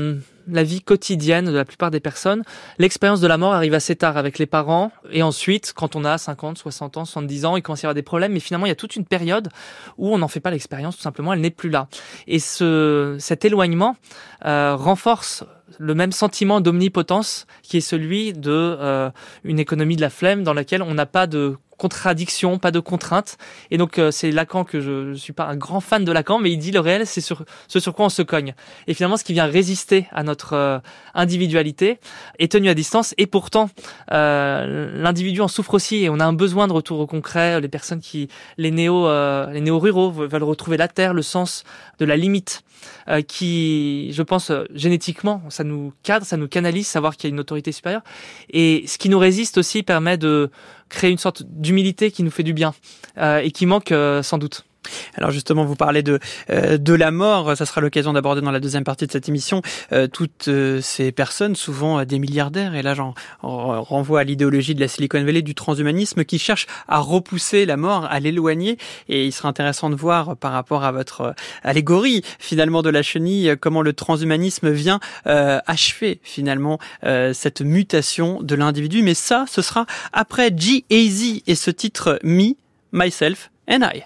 la vie quotidienne de la plupart des personnes, l'expérience de la mort arrive assez tard avec les parents, et ensuite, quand on a cinquante, soixante ans, soixante-dix ans, il commence à y avoir des problèmes, mais finalement, il y a toute une période où on n'en fait pas l'expérience, tout simplement, elle n'est plus là. Et ce, cet éloignement euh, renforce le même sentiment d'omnipotence qui est celui de euh, une économie de la flemme dans laquelle on n'a pas de contradiction, pas de contrainte. Et donc euh, c'est Lacan que je, je suis pas un grand fan de Lacan, mais il dit le réel, c'est sur ce sur quoi on se cogne. Et finalement, ce qui vient résister à notre euh, individualité est tenu à distance. Et pourtant, euh, l'individu en souffre aussi. Et on a un besoin de retour au concret. Les personnes qui, les néo, euh, les néo-ruraux veulent retrouver la terre, le sens de la limite, euh, qui, je pense, euh, génétiquement, ça nous cadre, ça nous canalise, savoir qu'il y a une autorité supérieure. Et ce qui nous résiste aussi permet de créer une sorte d'humilité qui nous fait du bien euh, et qui manque euh, sans doute. Alors justement, vous parlez de euh, de la mort, ça sera l'occasion d'aborder dans la deuxième partie de cette émission euh, toutes euh, ces personnes, souvent euh, des milliardaires, et là j'en en, renvoie à l'idéologie de la Silicon Valley, du transhumanisme, qui cherche à repousser la mort, à l'éloigner, et il sera intéressant de voir par rapport à votre euh, allégorie finalement de la chenille, comment le transhumanisme vient euh, achever finalement euh, cette mutation de l'individu, mais ça, ce sera après G-Eazy et ce titre Me, Myself and I.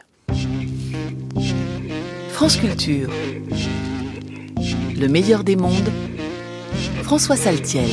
France Culture. Le meilleur des mondes. François Saltiel.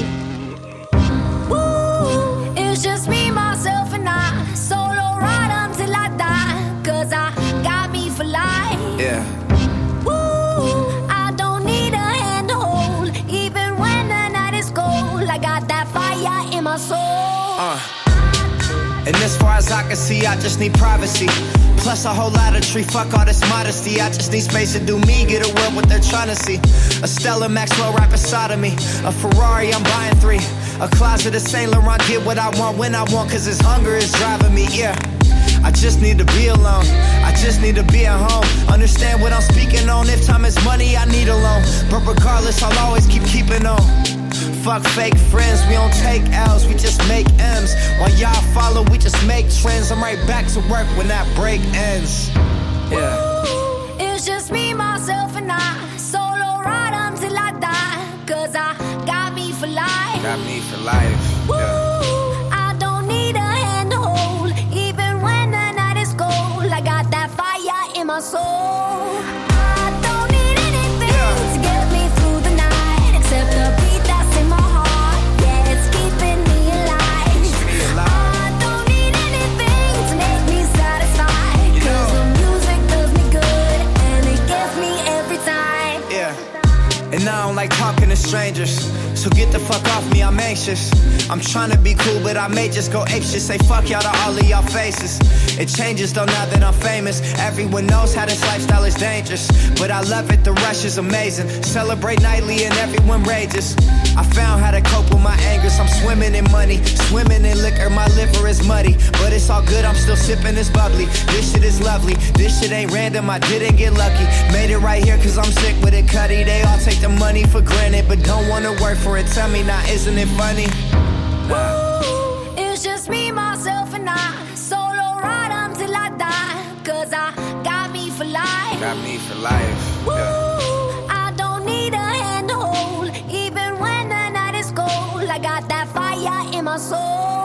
Ooh, it's just me, myself and I. Solo ride until I die. Cause I got me for life. Yeah. Ooh, I don't need a hand to hold. Even when the night is cold. I got that fire in my soul. Uh. And as far as I can see, I just need privacy. Plus a whole lot of tree, fuck all this modesty. I just need space to do me, get away what they're trying to see. A Stella Maxwell right beside of me. A Ferrari, I'm buying three. A closet of Saint Laurent, get what I want when I want. Cause this hunger is driving me, yeah. I just need to be alone. I just need to be at home. Understand what I'm speaking on. If time is money, I need a loan. But regardless, I'll always keep keeping on. Fuck fake friends, we don't take L's, we just make M's. While y'all follow, we just make trends. I'm right back to work when that break ends. Yeah. Ooh, it's just me, myself and I. Solo ride until I die. Cause I got me for life. Got me for life. Ooh, yeah. I don't need a hand to hold. Even when the night is cold. I got that fire in my soul. I don't need anything yeah. to get me through the night. Except the beat that's in my heart. Yeah, it's keeping me alive. Me alive. I don't need anything to make me satisfied. You know. Cause the music does me good. And it gets me every time. Yeah. And I don't like talking to strangers. So get the fuck off me, I'm anxious. I'm trying to be cool, but I may just go apeshit. Say fuck y'all to all of y'all faces. It changes though now that I'm famous. Everyone knows how this lifestyle is dangerous. But I love it, the rush is amazing. Celebrate nightly and everyone rages. I found how to cope with my angers. I'm swimming in money, swimming in liquor. My liver is muddy, but it's all good, I'm still sipping this bubbly. This shit is lovely, this shit ain't random. I didn't get lucky, made it right here cause I'm sick with it, cutty. They all take the money for granted, but don't wanna work for it. Tell me now, isn't it funny? Ooh, it's just me, myself and I. Solo ride until I die. Cause I got me for life. Got me for life. Ooh, Yeah. I don't need a hand to hold. Even when the night is cold. I got that fire in my soul.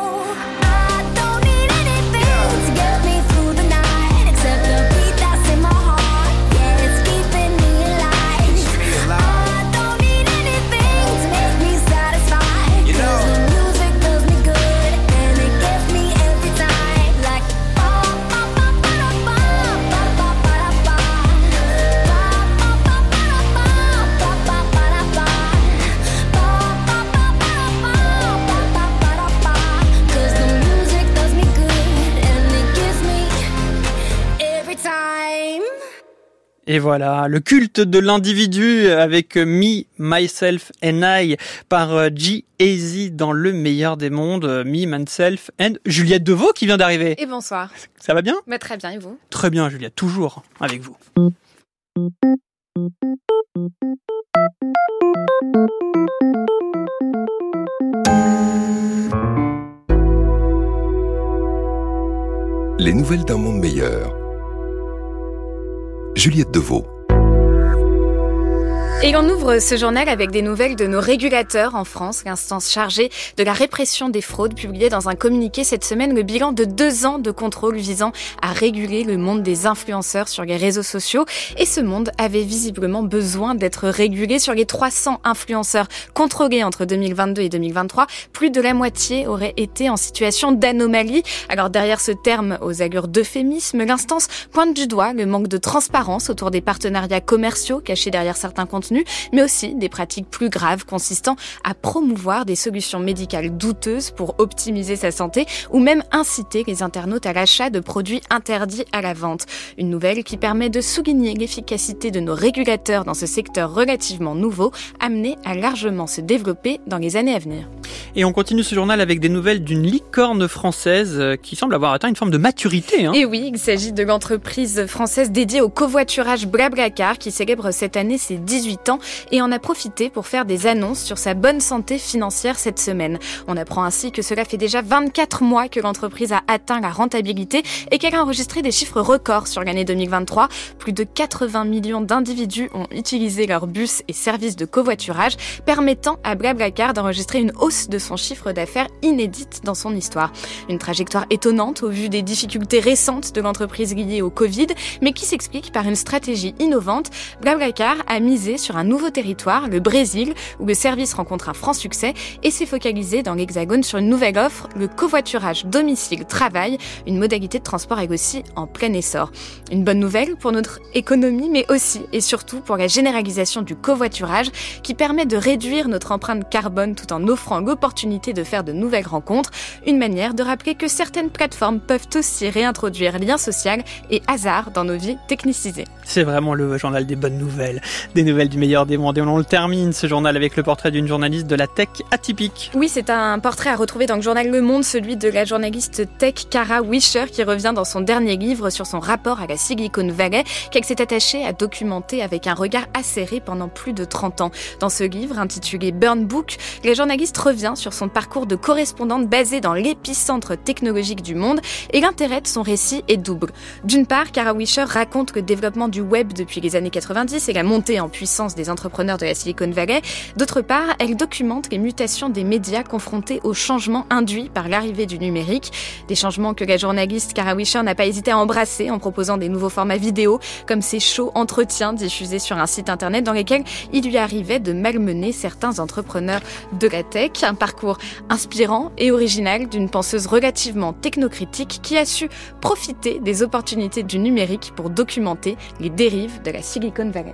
I don't need anything Yeah. to get me through the night. Except the beat that's in my heart. Yeah, it's keeping me alive. Me alive. I don't need anything to make me satisfied. You know. Cause the music does me good. And it gets me every time. Like ba ba ba ba da ba ba ba ba da ba. Ba ba ba ba da ba ba ba ba da ba. Ba ba ba ba da ba ba ba ba da ba. Cause the music does me good. And it gives me every time. Et voilà, le culte de l'individu avec Me, Myself and I par G-Eazy dans le meilleur des mondes. Me, Myself and Juliette Deveau qui vient d'arriver. Et bonsoir. Ça va bien ? Mais très bien, et vous ? Très bien Juliette, toujours avec vous. Les nouvelles d'un monde meilleur. Juliette Deveau. Et on ouvre ce journal avec des nouvelles de nos régulateurs en France, l'instance chargée de la répression des fraudes, publiée dans un communiqué cette semaine le bilan de deux ans de contrôle visant à réguler le monde des influenceurs sur les réseaux sociaux. Et ce monde avait visiblement besoin d'être régulé. Sur les trois cents influenceurs contrôlés entre deux mille vingt-deux et deux mille vingt-trois, plus de la moitié auraient été en situation d'anomalie. Alors derrière ce terme aux allures d'euphémisme, l'instance pointe du doigt le manque de transparence autour des partenariats commerciaux cachés derrière certains contenus, mais aussi des pratiques plus graves consistant à promouvoir des solutions médicales douteuses pour optimiser sa santé ou même inciter les internautes à l'achat de produits interdits à la vente. Une nouvelle qui permet de souligner l'efficacité de nos régulateurs dans ce secteur relativement nouveau, amené à largement se développer dans les années à venir. Et on continue ce journal avec des nouvelles d'une licorne française qui semble avoir atteint une forme de maturité. Hein. Et oui, il s'agit de l'entreprise française dédiée au covoiturage Blablacar qui célèbre cette année ses dix-huit ans et en a profité pour faire des annonces sur sa bonne santé financière cette semaine. On apprend ainsi que cela fait déjà vingt-quatre mois que l'entreprise a atteint la rentabilité et qu'elle a enregistré des chiffres records sur l'année deux mille vingt-trois. Plus de quatre-vingts millions d'individus ont utilisé leurs bus et services de covoiturage, permettant à Blablacar d'enregistrer une hausse de son chiffre d'affaires inédite dans son histoire. Une trajectoire étonnante au vu des difficultés récentes de l'entreprise liées au Covid, mais qui s'explique par une stratégie innovante. Blablacar a misé sur un nouveau territoire, le Brésil, où le service rencontre un franc succès et s'est focalisé dans l'Hexagone sur une nouvelle offre, le covoiturage domicile-travail, une modalité de transport elle aussi en plein essor. Une bonne nouvelle pour notre économie, mais aussi et surtout pour la généralisation du covoiturage qui permet de réduire notre empreinte carbone tout en offrant l'opportunité de faire de nouvelles rencontres, une manière de rappeler que certaines plateformes peuvent aussi réintroduire lien social et hasard dans nos vies technicisées. C'est vraiment le journal des bonnes nouvelles, des nouvelles du meilleur des mondes. Et on le termine ce journal avec le portrait d'une journaliste de la tech atypique. Oui, c'est un portrait à retrouver dans le journal Le Monde, celui de la journaliste tech Kara Swisher qui revient dans son dernier livre sur son rapport à la Silicon Valley qu'elle s'est attachée à documenter avec un regard acéré pendant plus de trente ans. Dans ce livre intitulé Burn Book, la journaliste revient sur son parcours de correspondante basée dans l'épicentre technologique du monde et l'intérêt de son récit est double. D'une part, Kara Swisher raconte le développement du web depuis les années quatre-vingt-dix et la montée en puissance des entrepreneurs de la Silicon Valley. D'autre part, elle documente les mutations des médias confrontés aux changements induits par l'arrivée du numérique. Des changements que la journaliste Kara Swisher n'a pas hésité à embrasser en proposant des nouveaux formats vidéo, comme ces shows entretiens diffusés sur un site internet dans lesquels il lui arrivait de malmener certains entrepreneurs de la tech. Un parcours inspirant et original d'une penseuse relativement technocritique qui a su profiter des opportunités du numérique pour documenter les dérives de la Silicon Valley.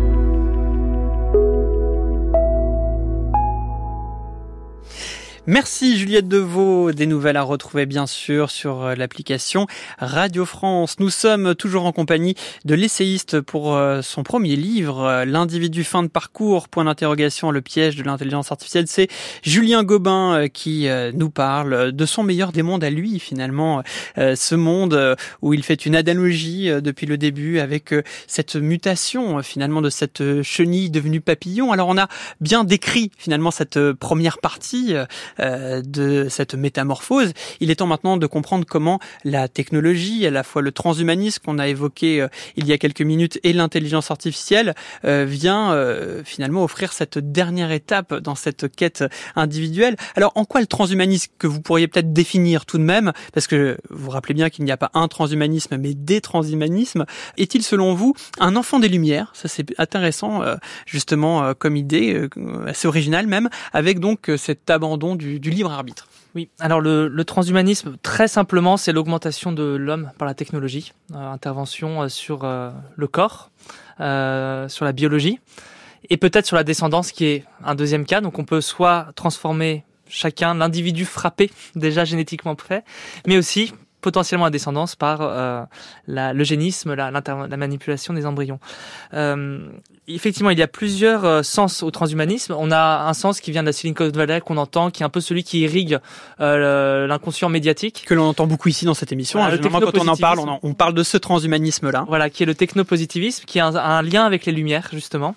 Merci Juliette Deveau, des nouvelles à retrouver bien sûr sur l'application Radio France. Nous sommes toujours en compagnie de l'essayiste pour son premier livre, L'individu fin de parcours, point d'interrogation, le piège de l'intelligence artificielle. C'est Julien Gobin qui nous parle de son meilleur des mondes à lui finalement, ce monde où il fait une analogie depuis le début avec cette mutation finalement de cette chenille devenue papillon. Alors on a bien décrit finalement cette première partie de cette métamorphose. Il est temps maintenant de comprendre comment la technologie, à la fois le transhumanisme qu'on a évoqué il y a quelques minutes et l'intelligence artificielle vient finalement offrir cette dernière étape dans cette quête individuelle. Alors en quoi le transhumanisme, que vous pourriez peut-être définir tout de même, parce que vous vous rappelez bien qu'il n'y a pas un transhumanisme mais des transhumanismes, est-il selon vous un enfant des Lumières? Ça c'est intéressant justement comme idée, assez originale même, avec donc cet abandon du, du libre arbitre. Oui, alors le, le transhumanisme, très simplement, c'est l'augmentation de l'homme par la technologie, euh, intervention sur euh, le corps, euh, sur la biologie, et peut-être sur la descendance, qui est un deuxième cas. Donc on peut soit transformer chacun, l'individu frappé, déjà génétiquement prêt, mais aussi potentiellement la descendance par euh, la, l'eugénisme, la, la manipulation des embryons. Euh, effectivement, il y a plusieurs euh, sens au transhumanisme. On a un sens qui vient de la Silicon Valley, qu'on entend, qui est un peu celui qui irrigue euh, l'inconscient médiatique. Que l'on entend beaucoup ici dans cette émission. Voilà, hein, généralement, quand on en parle, on, en, on parle de ce transhumanisme-là. Voilà, qui est le technopositivisme, qui a un, un lien avec les Lumières, justement.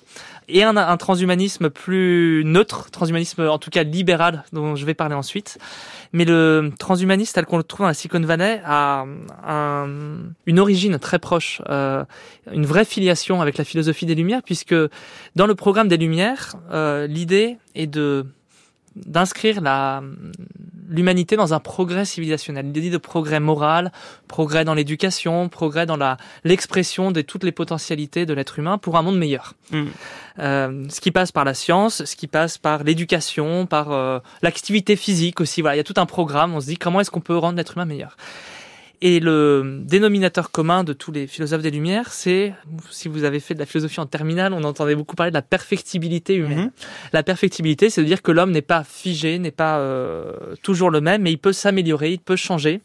et un, un transhumanisme plus neutre, transhumanisme en tout cas libéral, dont je vais parler ensuite. Mais le transhumanisme tel qu'on le trouve dans la Silicon Valley a un, une origine très proche, euh, une vraie filiation avec la philosophie des Lumières, puisque dans le programme des Lumières, euh, l'idée est de d'inscrire la l'humanité dans un progrès civilisationnel, l'idée de progrès moral, progrès dans l'éducation, progrès dans la l'expression de toutes les potentialités de l'être humain pour un monde meilleur. Mmh. Euh, ce qui passe par la science, ce qui passe par l'éducation, par euh, l'activité physique aussi. Voilà, il y a tout un programme. On se dit comment est-ce qu'on peut rendre l'être humain meilleur. Et le dénominateur commun de tous les philosophes des Lumières, c'est, si vous avez fait de la philosophie en terminale, on entendait beaucoup parler de la perfectibilité humaine. Mmh. La perfectibilité, c'est de dire que l'homme n'est pas figé, n'est pas euh, toujours le même, mais il peut s'améliorer, il peut changer.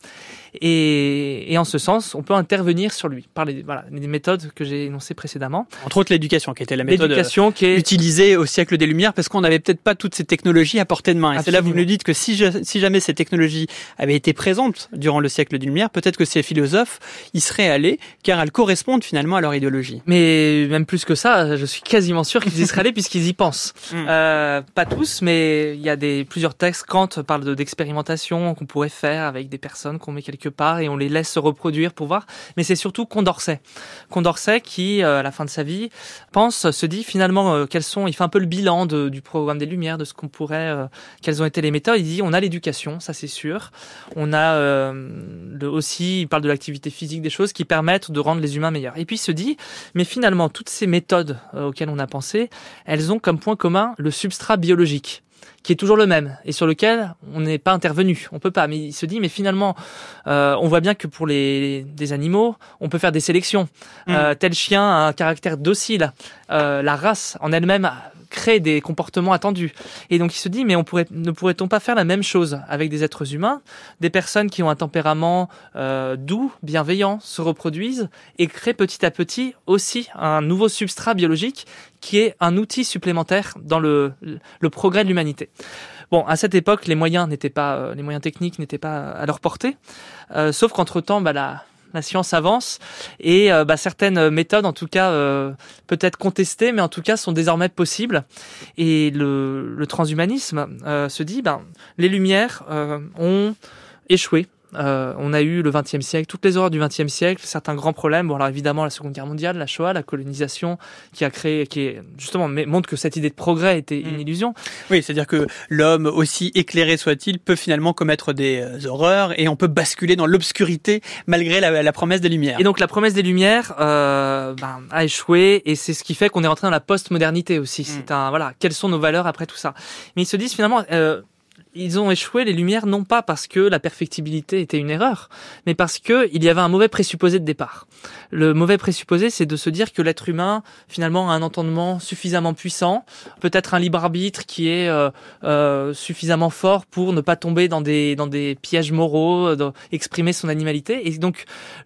Et, et en ce sens, on peut intervenir sur lui par les, voilà, les méthodes que j'ai énoncées précédemment. Entre autres l'éducation, qui était la méthode l'éducation qui est... utilisée au siècle des Lumières, parce qu'on n'avait peut-être pas toutes ces technologies à portée de main. Et Absolument. C'est là où vous nous dites que si, je, si jamais ces technologies avaient été présentes durant le siècle des Lumières, peut-être que ces philosophes y seraient allés, car elles correspondent finalement à leur idéologie. Mais même plus que ça, je suis quasiment sûr qu'ils y seraient allés puisqu'ils y pensent. Mm. Euh, pas tous, mais il y a des, plusieurs textes. Kant parle de, d'expérimentation qu'on pourrait faire avec des personnes qu'on met quelque part et on les laisse se reproduire pour voir. Mais c'est surtout Condorcet. Condorcet qui, euh, à la fin de sa vie, pense, se dit finalement euh, quels sont, il fait un peu le bilan de, du programme des Lumières, de ce qu'on pourrait, euh, quelles ont été les méthodes. Il dit on a l'éducation, ça c'est sûr. On a euh, le, aussi, il parle de l'activité physique, des choses qui permettent de rendre les humains meilleurs. Et puis il se dit, mais finalement toutes ces méthodes euh, auxquelles on a pensé, elles ont comme point commun le substrat biologique, qui est toujours le même et sur lequel on n'est pas intervenu, on peut pas. Mais il se dit, mais finalement, euh, on voit bien que pour les des animaux, on peut faire des sélections. Mmh. Euh, tel chien a un caractère docile, euh, la race en elle-même crée des comportements attendus. Et donc il se dit, mais on pourrait, ne pourrait-on pas faire la même chose avec des êtres humains, des personnes qui ont un tempérament euh, doux, bienveillant, se reproduisent et créent petit à petit aussi un nouveau substrat biologique qui est un outil supplémentaire dans le, le progrès de l'humanité. Bon, à cette époque, les moyens n'étaient pas, euh, les moyens techniques n'étaient pas à leur portée, euh, sauf qu'entre-temps, bah, la, la science avance et euh, bah, certaines méthodes, en tout cas, euh, peut-être contestées, mais en tout cas sont désormais possibles. Et le, le transhumanisme euh, se dit, ben, les Lumières euh, ont échoué. Euh, on a eu le vingtième siècle, toutes les horreurs du vingtième siècle, certains grands problèmes. Bon, alors évidemment, la Seconde Guerre mondiale, la Shoah, la colonisation, qui a créé, qui est justement montre que cette idée de progrès était une illusion. Oui, c'est-à-dire que l'homme, aussi éclairé soit-il, peut finalement commettre des euh, horreurs et on peut basculer dans l'obscurité malgré la, la promesse des Lumières. Et donc la promesse des Lumières euh, ben, a échoué et c'est ce qui fait qu'on est rentré dans la post-modernité aussi. Mm. C'est un voilà, quelles sont nos valeurs après tout ça. Mais ils se disent finalement. Euh, Ils ont échoué, les Lumières, non pas parce que la perfectibilité était une erreur, mais parce que il y avait un mauvais présupposé de départ. Le mauvais présupposé, c'est de se dire que l'être humain, finalement, a un entendement suffisamment puissant, peut-être un libre arbitre qui est euh, euh, suffisamment fort pour ne pas tomber dans des dans des pièges moraux, exprimer son animalité. Et donc,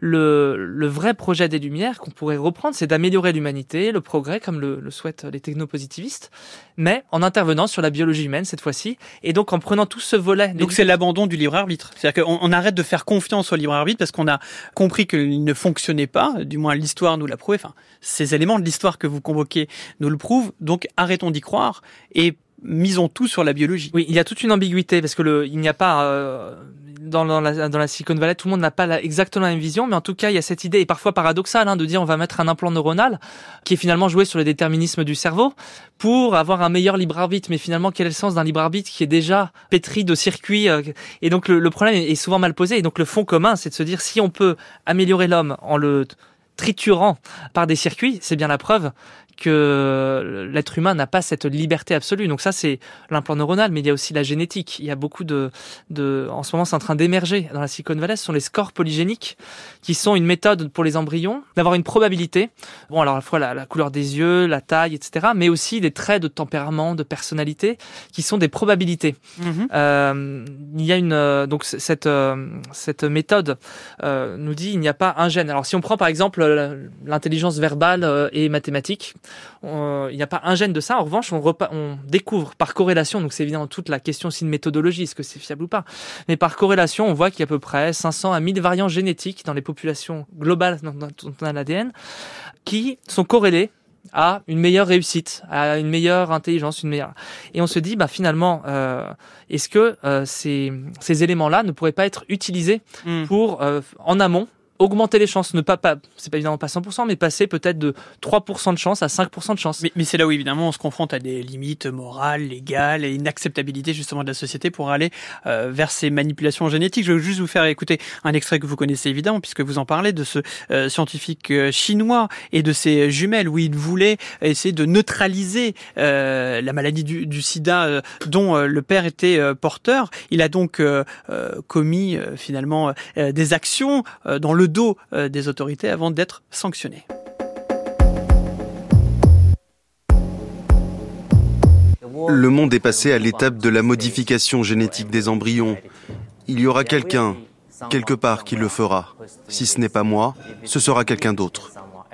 le le vrai projet des Lumières qu'on pourrait reprendre, c'est d'améliorer l'humanité, le progrès, comme le, le souhaitent les technopositivistes, mais en intervenant sur la biologie humaine cette fois-ci, et donc en prenant tout ce volet. Donc c'est l'abandon du libre arbitre. C'est-à-dire qu'on on arrête de faire confiance au libre arbitre parce qu'on a compris qu'il ne fonctionnait pas, du moins l'histoire nous l'a prouvé, enfin ces éléments de l'histoire que vous convoquez nous le prouvent, donc arrêtons d'y croire et misons tout sur la biologie. Oui, il y a toute une ambiguïté parce que le, il n'y a pas... Euh... Dans, dans, la, dans la Silicon Valley, tout le monde n'a pas la, exactement la même vision, mais en tout cas, il y a cette idée, et parfois paradoxale, hein, de dire on va mettre un implant neuronal qui est finalement joué sur le déterminisme du cerveau pour avoir un meilleur libre arbitre. Mais finalement, quel est le sens d'un libre arbitre qui est déjà pétri de circuits euh, Et donc, le, le problème est souvent mal posé. Et donc, le fond commun, c'est de se dire si on peut améliorer l'homme en le triturant par des circuits, c'est bien la preuve que l'être humain n'a pas cette liberté absolue. Donc ça, c'est l'implant neuronal, mais il y a aussi la génétique. Il y a beaucoup de... de en ce moment, c'est en train d'émerger dans la Silicon Valley. Ce sont les scores polygéniques qui sont une méthode pour les embryons d'avoir une probabilité. Bon, alors à la fois la, la couleur des yeux, la taille, et cetera, mais aussi des traits de tempérament, de personnalité, qui sont des probabilités. Mmh. Euh, il y a une... Euh, donc cette, euh, cette méthode euh, nous dit il n'y a pas un gène. Alors si on prend par exemple l'intelligence verbale euh, et mathématique, On, il n'y a pas un gène de ça. En revanche, on, repa- on découvre par corrélation, donc c'est évidemment toute la question aussi de méthodologie, est-ce que c'est fiable ou pas, mais par corrélation, on voit qu'il y a à peu près cinq cents à mille variants génétiques dans les populations globales dont on a l'A D N qui sont corrélés à une meilleure réussite, à une meilleure intelligence, une meilleure. Et on se dit, bah finalement, euh, est-ce que euh, ces ces éléments-là ne pourraient pas être utilisés mmh. pour euh, en amont augmenter les chances, ne pas, pas c'est pas évidemment pas cent pour cent, mais passer peut-être de trois pour cent de chance à cinq pour cent de chance. Mais, mais c'est là où évidemment on se confronte à des limites morales, légales et une acceptabilité justement de la société pour aller euh, vers ces manipulations génétiques. Je veux juste vous faire écouter un extrait que vous connaissez évidemment puisque vous en parlez de ce euh, scientifique euh, chinois et de ses jumelles où il voulait essayer de neutraliser euh, la maladie du, du sida euh, dont euh, le père était euh, porteur. Il a donc euh, euh, commis euh, finalement euh, des actions euh, dans le dos euh, des autorités avant d'être sanctionné. Le monde est passé à l'étape de la modification génétique des embryons. Il y aura quelqu'un, quelque part, qui le fera. Si ce n'est pas moi, ce sera quelqu'un d'autre.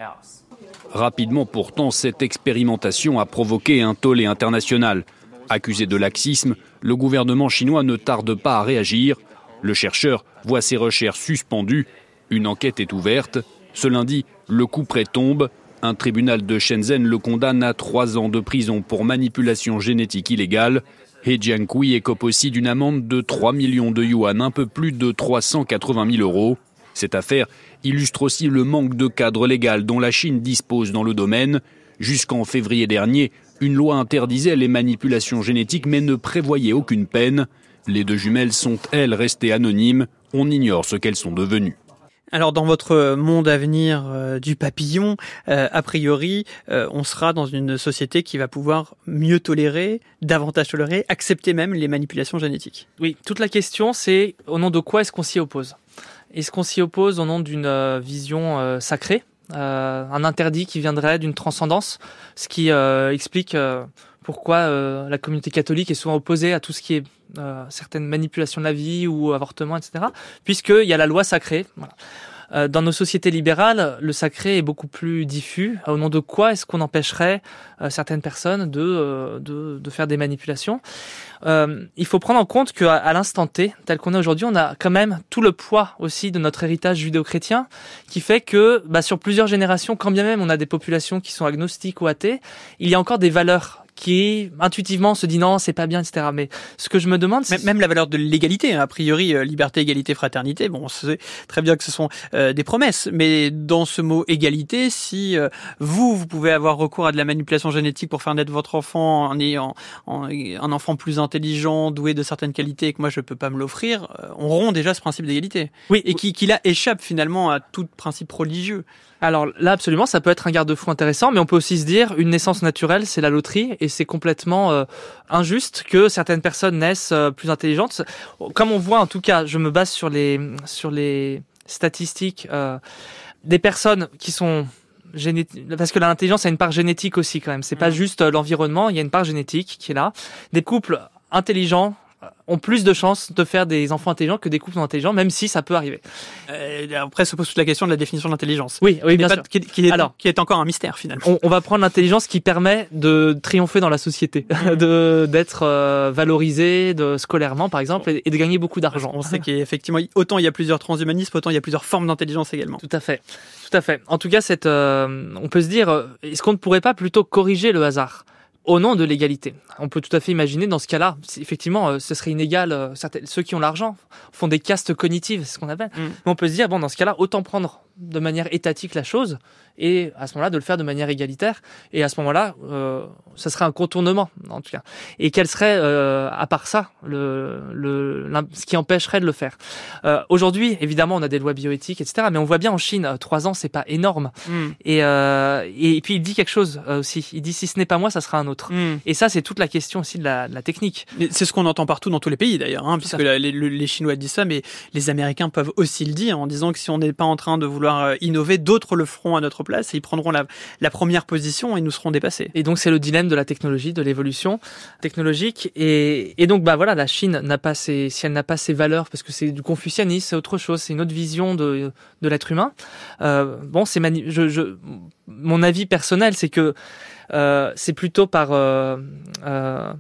Rapidement pourtant, cette expérimentation a provoqué un tollé international. Accusé de laxisme, le gouvernement chinois ne tarde pas à réagir. Le chercheur voit ses recherches suspendues. Une enquête est ouverte. Ce lundi, le couperet tombe. Un tribunal de Shenzhen le condamne à trois ans de prison pour manipulation génétique illégale. He Jiankui écope aussi d'une amende de trois millions de yuan, un peu plus de trois cent quatre-vingt mille euros. Cette affaire illustre aussi le manque de cadre légal dont la Chine dispose dans le domaine. Jusqu'en février dernier, une loi interdisait les manipulations génétiques mais ne prévoyait aucune peine. Les deux jumelles sont, elles, restées anonymes. On ignore ce qu'elles sont devenues. Alors dans votre monde à venir euh, du papillon, euh, a priori, euh, on sera dans une société qui va pouvoir mieux tolérer, davantage tolérer, accepter même les manipulations génétiques. Oui, toute la question c'est au nom de quoi est-ce qu'on s'y oppose ? Est-ce qu'on s'y oppose au nom d'une euh, vision euh, sacrée, euh, un interdit qui viendrait d'une transcendance, ce qui euh, explique euh, pourquoi euh, la communauté catholique est souvent opposée à tout ce qui est euh, certaines manipulations de la vie ou avortement, et cetera, puisqu'il y a la loi sacrée. Voilà. Euh, dans nos sociétés libérales, le sacré est beaucoup plus diffus. Au nom de quoi est-ce qu'on empêcherait euh, certaines personnes de, euh, de, de faire des manipulations ? Euh, il faut prendre en compte qu'à à l'instant T, tel qu'on est aujourd'hui, on a quand même tout le poids aussi de notre héritage judéo-chrétien qui fait que bah, sur plusieurs générations, quand bien même on a des populations qui sont agnostiques ou athées, il y a encore des valeurs qui intuitivement se dit non, c'est pas bien, et cetera. Mais ce que je me demande, c'est... Même la valeur de l'égalité, hein, a priori, euh, liberté, égalité, fraternité, bon, c'est très bien que ce sont euh, des promesses, mais dans ce mot égalité, si euh, vous, vous pouvez avoir recours à de la manipulation génétique pour faire naître votre enfant en ayant en, un enfant plus intelligent, doué de certaines qualités et que moi je peux pas me l'offrir, euh, on rompt déjà ce principe d'égalité. Oui. Et qui, qui là échappe finalement à tout principe religieux. Alors là, absolument, ça peut être un garde-fou intéressant, mais on peut aussi se dire, une naissance naturelle, c'est la loterie, et c'est complètement euh, injuste que certaines personnes naissent euh, plus intelligentes. Comme on voit, en tout cas, je me base sur les sur les statistiques euh, des personnes qui sont génétiques, parce que l'intelligence a une part génétique aussi quand même. C'est pas juste euh, l'environnement, il y a une part génétique qui est là. Des couples intelligents ont plus de chances de faire des enfants intelligents que des couples non intelligents, même si ça peut arriver. Euh, après se pose toute la question de la définition de l'intelligence. Oui, oui, bien pas, sûr. Qui, qui, est, Alors, qui est encore un mystère finalement. On, on va prendre l'intelligence qui permet de triompher dans la société, de d'être euh, valorisé, de scolairement par exemple, et, et de gagner beaucoup d'argent. On sait qu'effectivement, autant il y a plusieurs transhumanismes, autant il y a plusieurs formes d'intelligence également. Tout à fait, tout à fait. En tout cas, cette, euh, on peut se dire, est-ce qu'on ne pourrait pas plutôt corriger le hasard ? Au nom de l'égalité. On peut tout à fait imaginer dans ce cas-là, effectivement, ce serait inégal. Euh, certains, ceux qui ont l'argent font des castes cognitives, c'est ce qu'on appelle. Mm. Mais on peut se dire, bon, dans ce cas-là, autant prendre de manière étatique la chose et à ce moment-là de le faire de manière égalitaire. Et à ce moment-là, euh, ça serait un contournement, en tout cas. Et quel serait, euh, à part ça, le, le, ce qui empêcherait de le faire. Euh, aujourd'hui, évidemment, on a des lois bioéthiques, et cetera. Mais on voit bien en Chine, trois ans, c'est pas énorme. Mm. Et, euh, et puis il dit quelque chose euh, aussi. Il dit si ce n'est pas moi, ça sera un autre. Mm. Et ça, c'est toute la question aussi de la, de la technique. Mais c'est ce qu'on entend partout dans tous les pays d'ailleurs, hein, puisque la, les, les Chinois disent ça, mais les Américains peuvent aussi le dire en disant que si on n'est pas en train de vouloir innover, d'autres le feront à notre place et ils prendront la, la première position et nous serons dépassés. Et donc c'est le dilemme de la technologie, de l'évolution technologique. Et, et donc bah voilà, la Chine n'a pas ses, si elle n'a pas ses valeurs, parce que c'est du confucianisme, c'est autre chose, c'est une autre vision de, de l'être humain. Euh, bon, c'est mani- je, je, mon avis personnel, c'est que euh, c'est plutôt par euh, euh,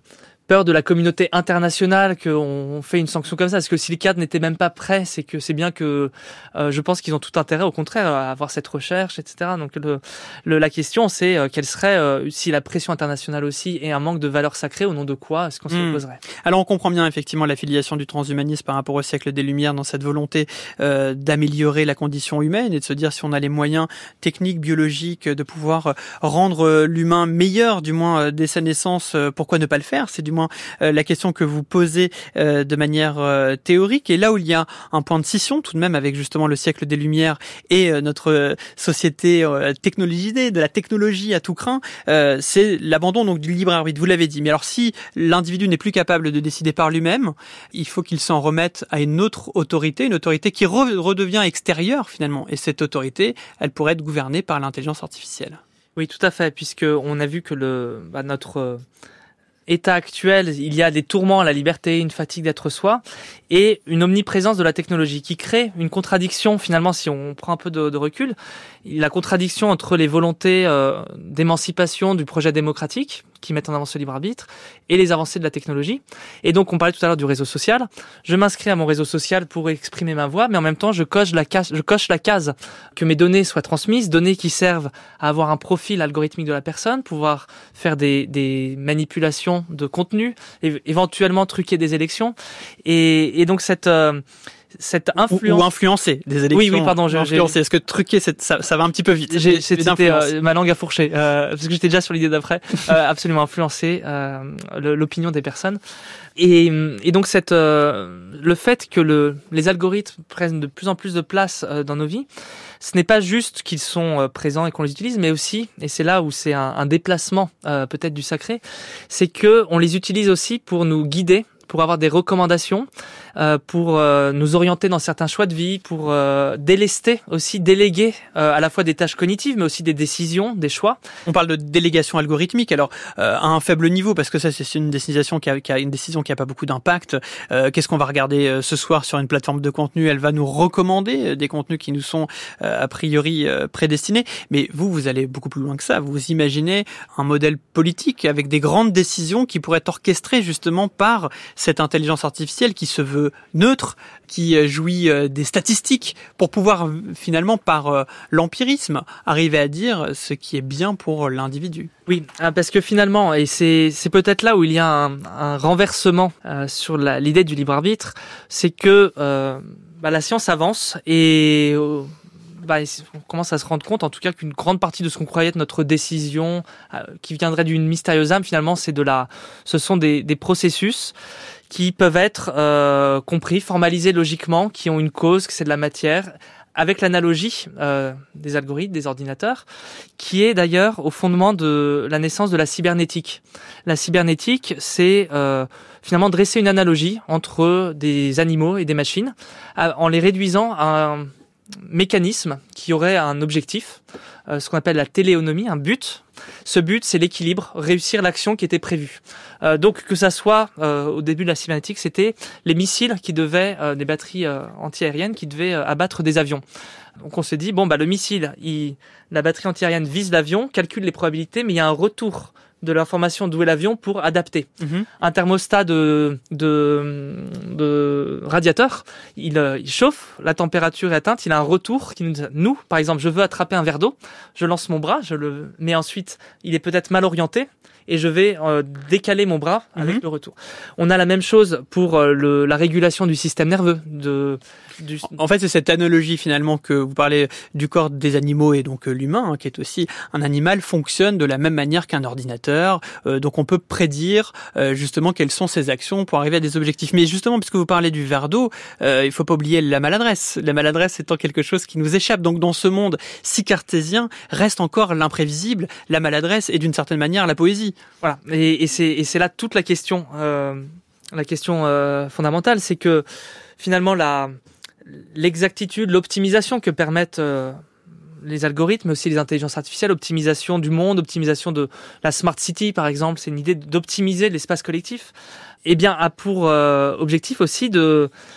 peur de la communauté internationale qu'on fait une sanction comme ça. Parce que si les cadres n'étaient même pas prêts, c'est que c'est bien que euh, je pense qu'ils ont tout intérêt, au contraire, à avoir cette recherche, et cetera. Donc le, le, la question, c'est euh, quelle serait, euh, si la pression internationale aussi est un manque de valeurs sacrées, au nom de quoi est-ce qu'on s'y Mmh. opposerait? Alors on comprend bien effectivement l'affiliation du transhumanisme par rapport au siècle des Lumières dans cette volonté euh, d'améliorer la condition humaine et de se dire si on a les moyens techniques, biologiques, de pouvoir rendre l'humain meilleur, du moins euh, dès sa naissance, euh, pourquoi ne pas le faire? C'est du moins euh, la question que vous posez euh, de manière euh, théorique. Et là où il y a un point de scission tout de même avec justement le siècle des Lumières et euh, notre euh, société euh, technologisée, de la technologie à tout crin, euh, c'est l'abandon donc du libre arbitre. Vous l'avez dit. Mais alors si l'individu n'est plus capable de décider par lui-même, il faut qu'il s'en remette à une autre autorité, une autorité qui re- redevient extérieure finalement. Et cette autorité, elle pourrait être gouvernée par l'intelligence artificielle. Oui, tout à fait, puisque on a vu que le bah, notre euh, état actuel, il y a des tourments à la liberté, une fatigue d'être soi, et une omniprésence de la technologie qui crée une contradiction finalement, si on prend un peu de, de recul, la contradiction entre les volontés euh, d'émancipation du projet démocratique qui mettent en avant ce libre arbitre et les avancées de la technologie. Et donc on parlait tout à l'heure du réseau social. Je m'inscris à mon réseau social pour exprimer ma voix, mais en même temps je coche la case, je coche la case que mes données soient transmises, données qui servent à avoir un profil algorithmique de la personne, pouvoir faire des, des manipulations de contenu, é- éventuellement truquer des élections. Et, et donc cette euh, cette influence ou, ou influencer des élections. Oui, oui, pardon, j'ai influencer. Est-ce que truquer, c'est, ça, ça va un petit peu vite. J'ai, c'était euh, ma langue à fourcher, euh, parce que j'étais déjà sur l'idée d'après. Euh, absolument influencer euh, le, l'opinion des personnes. Et, et donc cette, euh, le fait que le, les algorithmes prennent de plus en plus de place euh, dans nos vies, ce n'est pas juste qu'ils sont euh, présents et qu'on les utilise, mais aussi, et c'est là où c'est un, un déplacement euh, peut-être du sacré, c'est que on les utilise aussi pour nous guider, pour avoir des recommandations, euh, pour euh, nous orienter dans certains choix de vie, pour euh, délester aussi, déléguer euh, à la fois des tâches cognitives, mais aussi des décisions, des choix. On parle de délégation algorithmique, alors euh, à un faible niveau, parce que ça c'est une décision qui a, qui a une décision qui a pas beaucoup d'impact. Euh, qu'est-ce qu'on va regarder euh, ce soir sur une plateforme de contenu? Elle va nous recommander des contenus qui nous sont euh, a priori euh, prédestinés. Mais vous, vous allez beaucoup plus loin que ça. Vous imaginez un modèle politique avec des grandes décisions qui pourraient être orchestrées justement par cette intelligence artificielle qui se veut neutre, qui jouit des statistiques pour pouvoir finalement par l'empirisme arriver à dire ce qui est bien pour l'individu. Oui, parce que finalement, et c'est, c'est peut-être là où il y a un, un renversement euh, sur la, l'idée du libre arbitre, c'est que euh, bah, la science avance et euh, bah, on commence à se rendre compte en tout cas qu'une grande partie de ce qu'on croyait être notre décision euh, qui viendrait d'une mystérieuse âme, finalement c'est de la, ce sont des, des processus qui peuvent être euh, compris, formalisés logiquement, qui ont une cause, que c'est de la matière, avec l'analogie euh, des algorithmes, des ordinateurs, qui est d'ailleurs au fondement de la naissance de la cybernétique. La cybernétique, c'est euh, finalement dresser une analogie entre des animaux et des machines, à, en les réduisant à un mécanisme qui aurait un objectif, euh, ce qu'on appelle la téléonomie, un but. Ce but, c'est l'équilibre, réussir l'action qui était prévue. Euh, donc que ça soit euh, au début de la cybernétique, c'était les missiles qui devaient, euh, des batteries euh, antiaériennes qui devaient euh, abattre des avions. Donc on s'est dit bon bah le missile, il, la batterie antiaérienne vise l'avion, calcule les probabilités, mais il y a un retour de l'information d'où est l'avion pour adapter. Mmh. Un thermostat de, de, de radiateur, il, il chauffe, la température est atteinte, il a un retour qui nous dit, nous, par exemple, je veux attraper un verre d'eau, je lance mon bras, je le mets ensuite, il est peut-être mal orienté, et je vais euh, décaler mon bras avec mmh. le retour. On a la même chose pour euh, le, la régulation du système nerveux. De, du... En fait, c'est cette analogie finalement que vous parlez du corps des animaux et donc euh, l'humain, hein, qui est aussi un animal, fonctionne de la même manière qu'un ordinateur. Euh, donc on peut prédire euh, justement quelles sont ses actions pour arriver à des objectifs. Mais justement, puisque vous parlez du verre d'eau, euh, il faut pas oublier la maladresse. La maladresse étant quelque chose qui nous échappe. Donc dans ce monde si cartésien, reste encore l'imprévisible, la maladresse et d'une certaine manière la poésie. Voilà, et, et, c'est, et c'est là toute la question, euh, la question euh, fondamentale, c'est que finalement la, l'exactitude, l'optimisation que permettent euh, les algorithmes, mais aussi les intelligences artificielles, optimisation du monde, optimisation de la smart city par exemple, c'est une idée d'optimiser l'espace collectif, eh bien a pour euh, objectif aussi de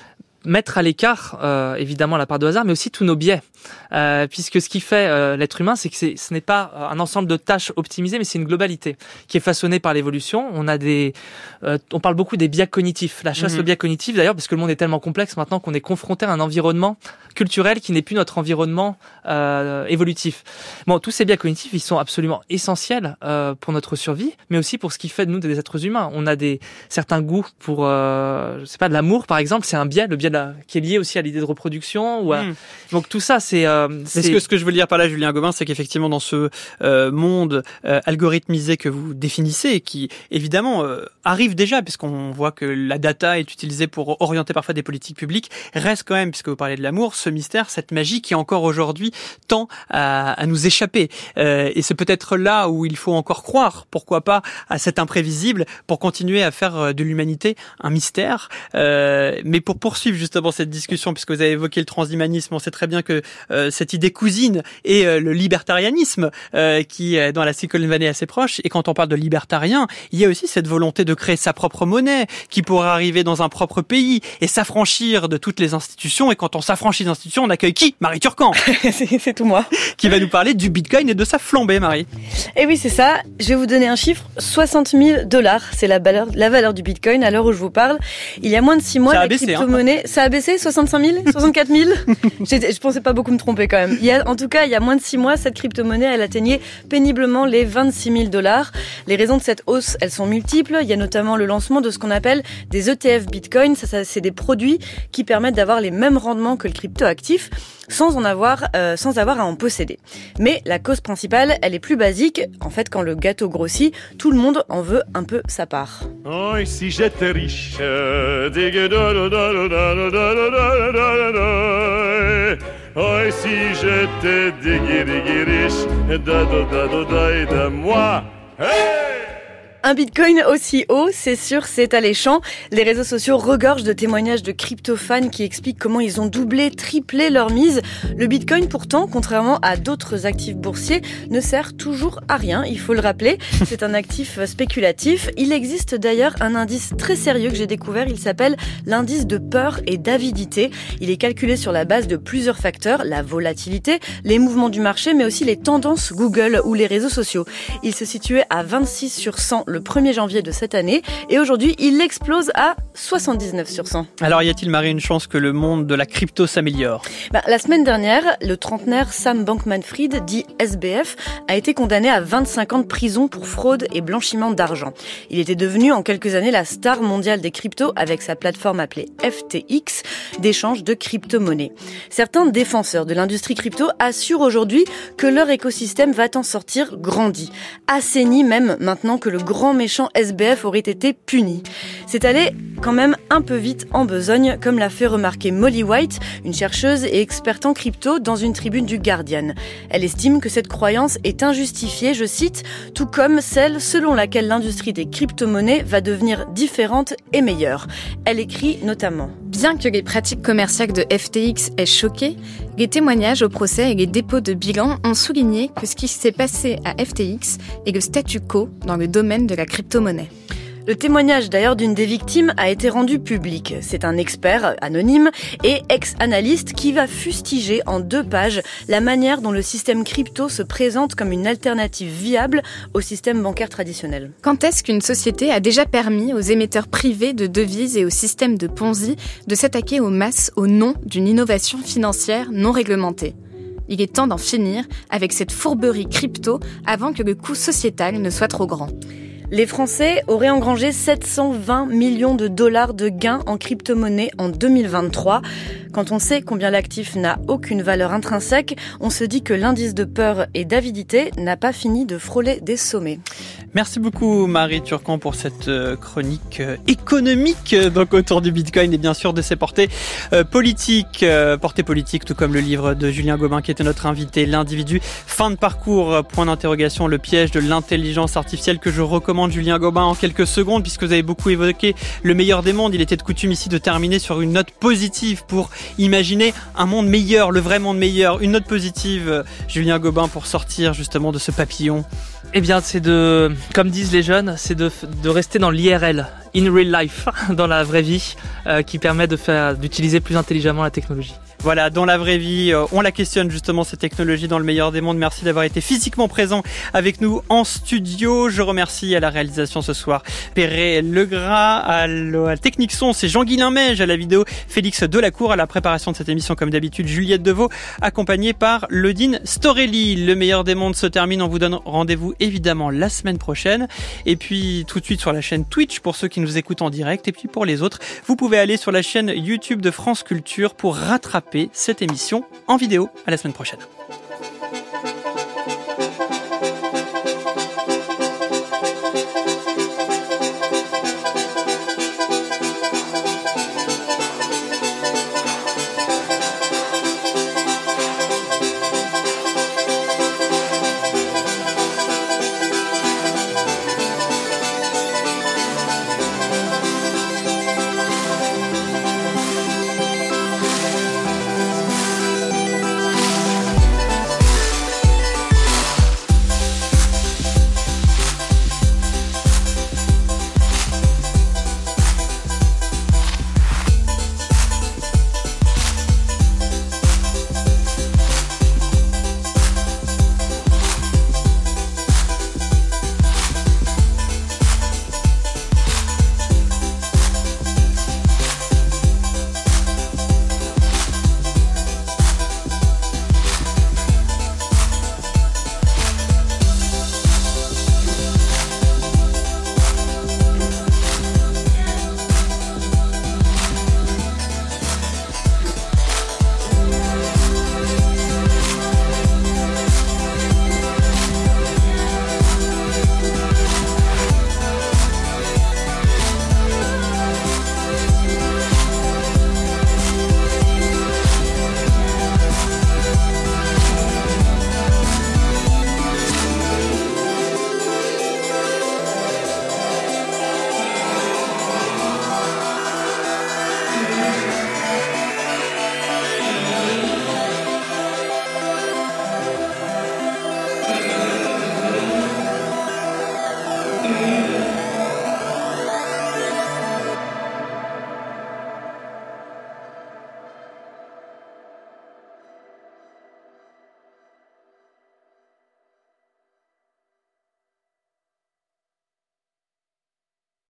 mettre à l'écart, euh, évidemment, la part de hasard, mais aussi tous nos biais. Euh, puisque ce qui fait euh, l'être humain, c'est que c'est, ce n'est pas un ensemble de tâches optimisées, mais c'est une globalité qui est façonnée par l'évolution. On a des, euh, on parle beaucoup des biais cognitifs. La chasse mmh. aux biais cognitifs, d'ailleurs, parce que le monde est tellement complexe maintenant qu'on est confronté à un environnement culturel qui n'est plus notre environnement euh, évolutif. Bon, tous ces biais cognitifs, ils sont absolument essentiels euh, pour notre survie, mais aussi pour ce qui fait de nous des êtres humains. On a des certains goûts pour, euh, je sais pas, de l'amour, par exemple, c'est un biais, le biais de la, qui est lié aussi à l'idée de reproduction. Ou à... mmh. Donc tout ça, c'est. Euh, c'est... Ce que ce que je veux dire par là, Julien Gobin, c'est qu'effectivement dans ce euh, monde euh, algorithmisé que vous définissez, qui évidemment euh, arrive déjà, puisqu'on voit que la data est utilisée pour orienter parfois des politiques publiques, reste quand même, puisque vous parlez de l'amour, ce mystère, cette magie qui encore aujourd'hui tend à, à nous échapper. Euh, et c'est peut-être là où il faut encore croire, pourquoi pas, à cet imprévisible, pour continuer à faire de l'humanité un mystère. Euh, mais pour poursuivre justement cette discussion, puisque vous avez évoqué le transhumanisme, on sait très bien que euh, cette idée cousine est euh, le libertarianisme, euh, qui est dans la Silicon Valley assez proche. Et quand on parle de libertarien, il y a aussi cette volonté de créer sa propre monnaie, qui pourrait arriver dans un propre pays et s'affranchir de toutes les institutions. Et quand on s'affranchit des institutions, on accueille qui ? Marie Turcan. c'est, c'est tout moi. Qui va nous parler du Bitcoin et de sa flambée, Marie. Eh oui, c'est ça. Je vais vous donner un chiffre. soixante mille dollars, c'est la valeur, la valeur du Bitcoin à l'heure où je vous parle. Il y a moins de six mois, ça la a baissé, crypto-monnaie, hein. Ça a baissé, soixante-cinq mille, soixante-quatre mille. Je pensais pas beaucoup me tromper quand même. Il y a, en tout cas, il y a moins de six mois, cette crypto-monnaie, elle atteignait péniblement les vingt-six mille dollars. Les raisons de cette hausse, elles sont multiples. Il y a notamment le lancement de ce qu'on appelle des E T F Bitcoin. Ça, ça, c'est des produits qui permettent d'avoir les mêmes rendements que le crypto actif, sans en avoir, euh, sans avoir à en posséder. Mais la cause principale, elle est plus basique. En fait, quand le gâteau grossit, tout le monde en veut un peu sa part. Oh, et si j'étais riche, oh, et si j'étais riche, de moi, hey! Un bitcoin aussi haut, c'est sûr, c'est alléchant. Les réseaux sociaux regorgent de témoignages de crypto-fans qui expliquent comment ils ont doublé, triplé leur mise. Le bitcoin, pourtant, contrairement à d'autres actifs boursiers, ne sert toujours à rien, il faut le rappeler. C'est un actif spéculatif. Il existe d'ailleurs un indice très sérieux que j'ai découvert, il s'appelle l'indice de peur et d'avidité. Il est calculé sur la base de plusieurs facteurs, la volatilité, les mouvements du marché, mais aussi les tendances Google ou les réseaux sociaux. Il se situait à vingt-six sur cent le premier janvier de cette année et aujourd'hui il explose à soixante-dix-neuf sur cent. Alors y a-t-il, Marie, une chance que le monde de la crypto s'améliore ? Bah, la semaine dernière, le trentenaire Sam Bankman-Fried, dit S B F, a été condamné à vingt-cinq ans de prison pour fraude et blanchiment d'argent. Il était devenu en quelques années la star mondiale des cryptos avec sa plateforme appelée F T X d'échange de crypto-monnaies. Certains défenseurs de l'industrie crypto assurent aujourd'hui que leur écosystème va en sortir grandi, assaini même maintenant que le grand méchant S B F aurait été puni. C'est allé quand même un peu vite en besogne, comme l'a fait remarquer Molly White, une chercheuse et experte en crypto, dans une tribune du Guardian. Elle estime que cette croyance est injustifiée, je cite, tout comme celle selon laquelle l'industrie des crypto-monnaies va devenir différente et meilleure. Elle écrit notamment: Bien que les pratiques commerciales de F T X aient choqué, les témoignages au procès et les dépôts de bilan ont souligné que ce qui s'est passé à F T X est le statu quo dans le domaine de la crypto-monnaie. Le témoignage d'ailleurs d'une des victimes a été rendu public. C'est un expert anonyme et ex-analyste qui va fustiger en deux pages la manière dont le système crypto se présente comme une alternative viable au système bancaire traditionnel. Quand est-ce qu'une société a déjà permis aux émetteurs privés de devises et aux systèmes de Ponzi de s'attaquer aux masses au nom d'une innovation financière non réglementée ? Il est temps d'en finir avec cette fourberie crypto avant que le coût sociétal ne soit trop grand. Les Français auraient engrangé sept cent vingt millions de dollars de gains en crypto-monnaie en deux mille vingt-trois. Quand on sait combien l'actif n'a aucune valeur intrinsèque, on se dit que l'indice de peur et d'avidité n'a pas fini de frôler des sommets. Merci beaucoup, Marie Turcan, pour cette chronique économique donc autour du Bitcoin et bien sûr de ses portées euh, politiques, euh, portées politiques, tout comme le livre de Julien Gobin qui était notre invité, L'individu, fin de parcours, point d'interrogation, le piège de l'intelligence artificielle, que je recommande, Julien Gobin, en quelques secondes, puisque vous avez beaucoup évoqué le meilleur des mondes. Il était de coutume ici de terminer sur une note positive pour imaginer un monde meilleur, le vrai monde meilleur. Une note positive, euh, Julien Gobin, pour sortir justement de ce papillon. Eh bien, c'est de, comme disent les jeunes, c'est de, de rester dans l'I R L, in real life, dans la vraie vie, euh, qui permet de faire, d'utiliser plus intelligemment la technologie. Voilà, dans la vraie vie, euh, on la questionne justement, cette technologie dans le meilleur des mondes. Merci d'avoir été physiquement présent avec nous en studio. Je remercie à la réalisation ce soir Perret Legras, à la technique son, c'est Jean-Guilain Meige, à la vidéo Félix Delacour, à la préparation de cette émission comme d'habitude Juliette Deveau, accompagnée par Lodine Storelli. Le meilleur des mondes se termine, on vous donne rendez-vous évidemment la semaine prochaine. Et puis tout de suite sur la chaîne Twitch pour ceux qui nous écoutent en direct. Et puis pour les autres, vous pouvez aller sur la chaîne YouTube de France Culture pour rattraper cette émission en vidéo. À la semaine prochaine.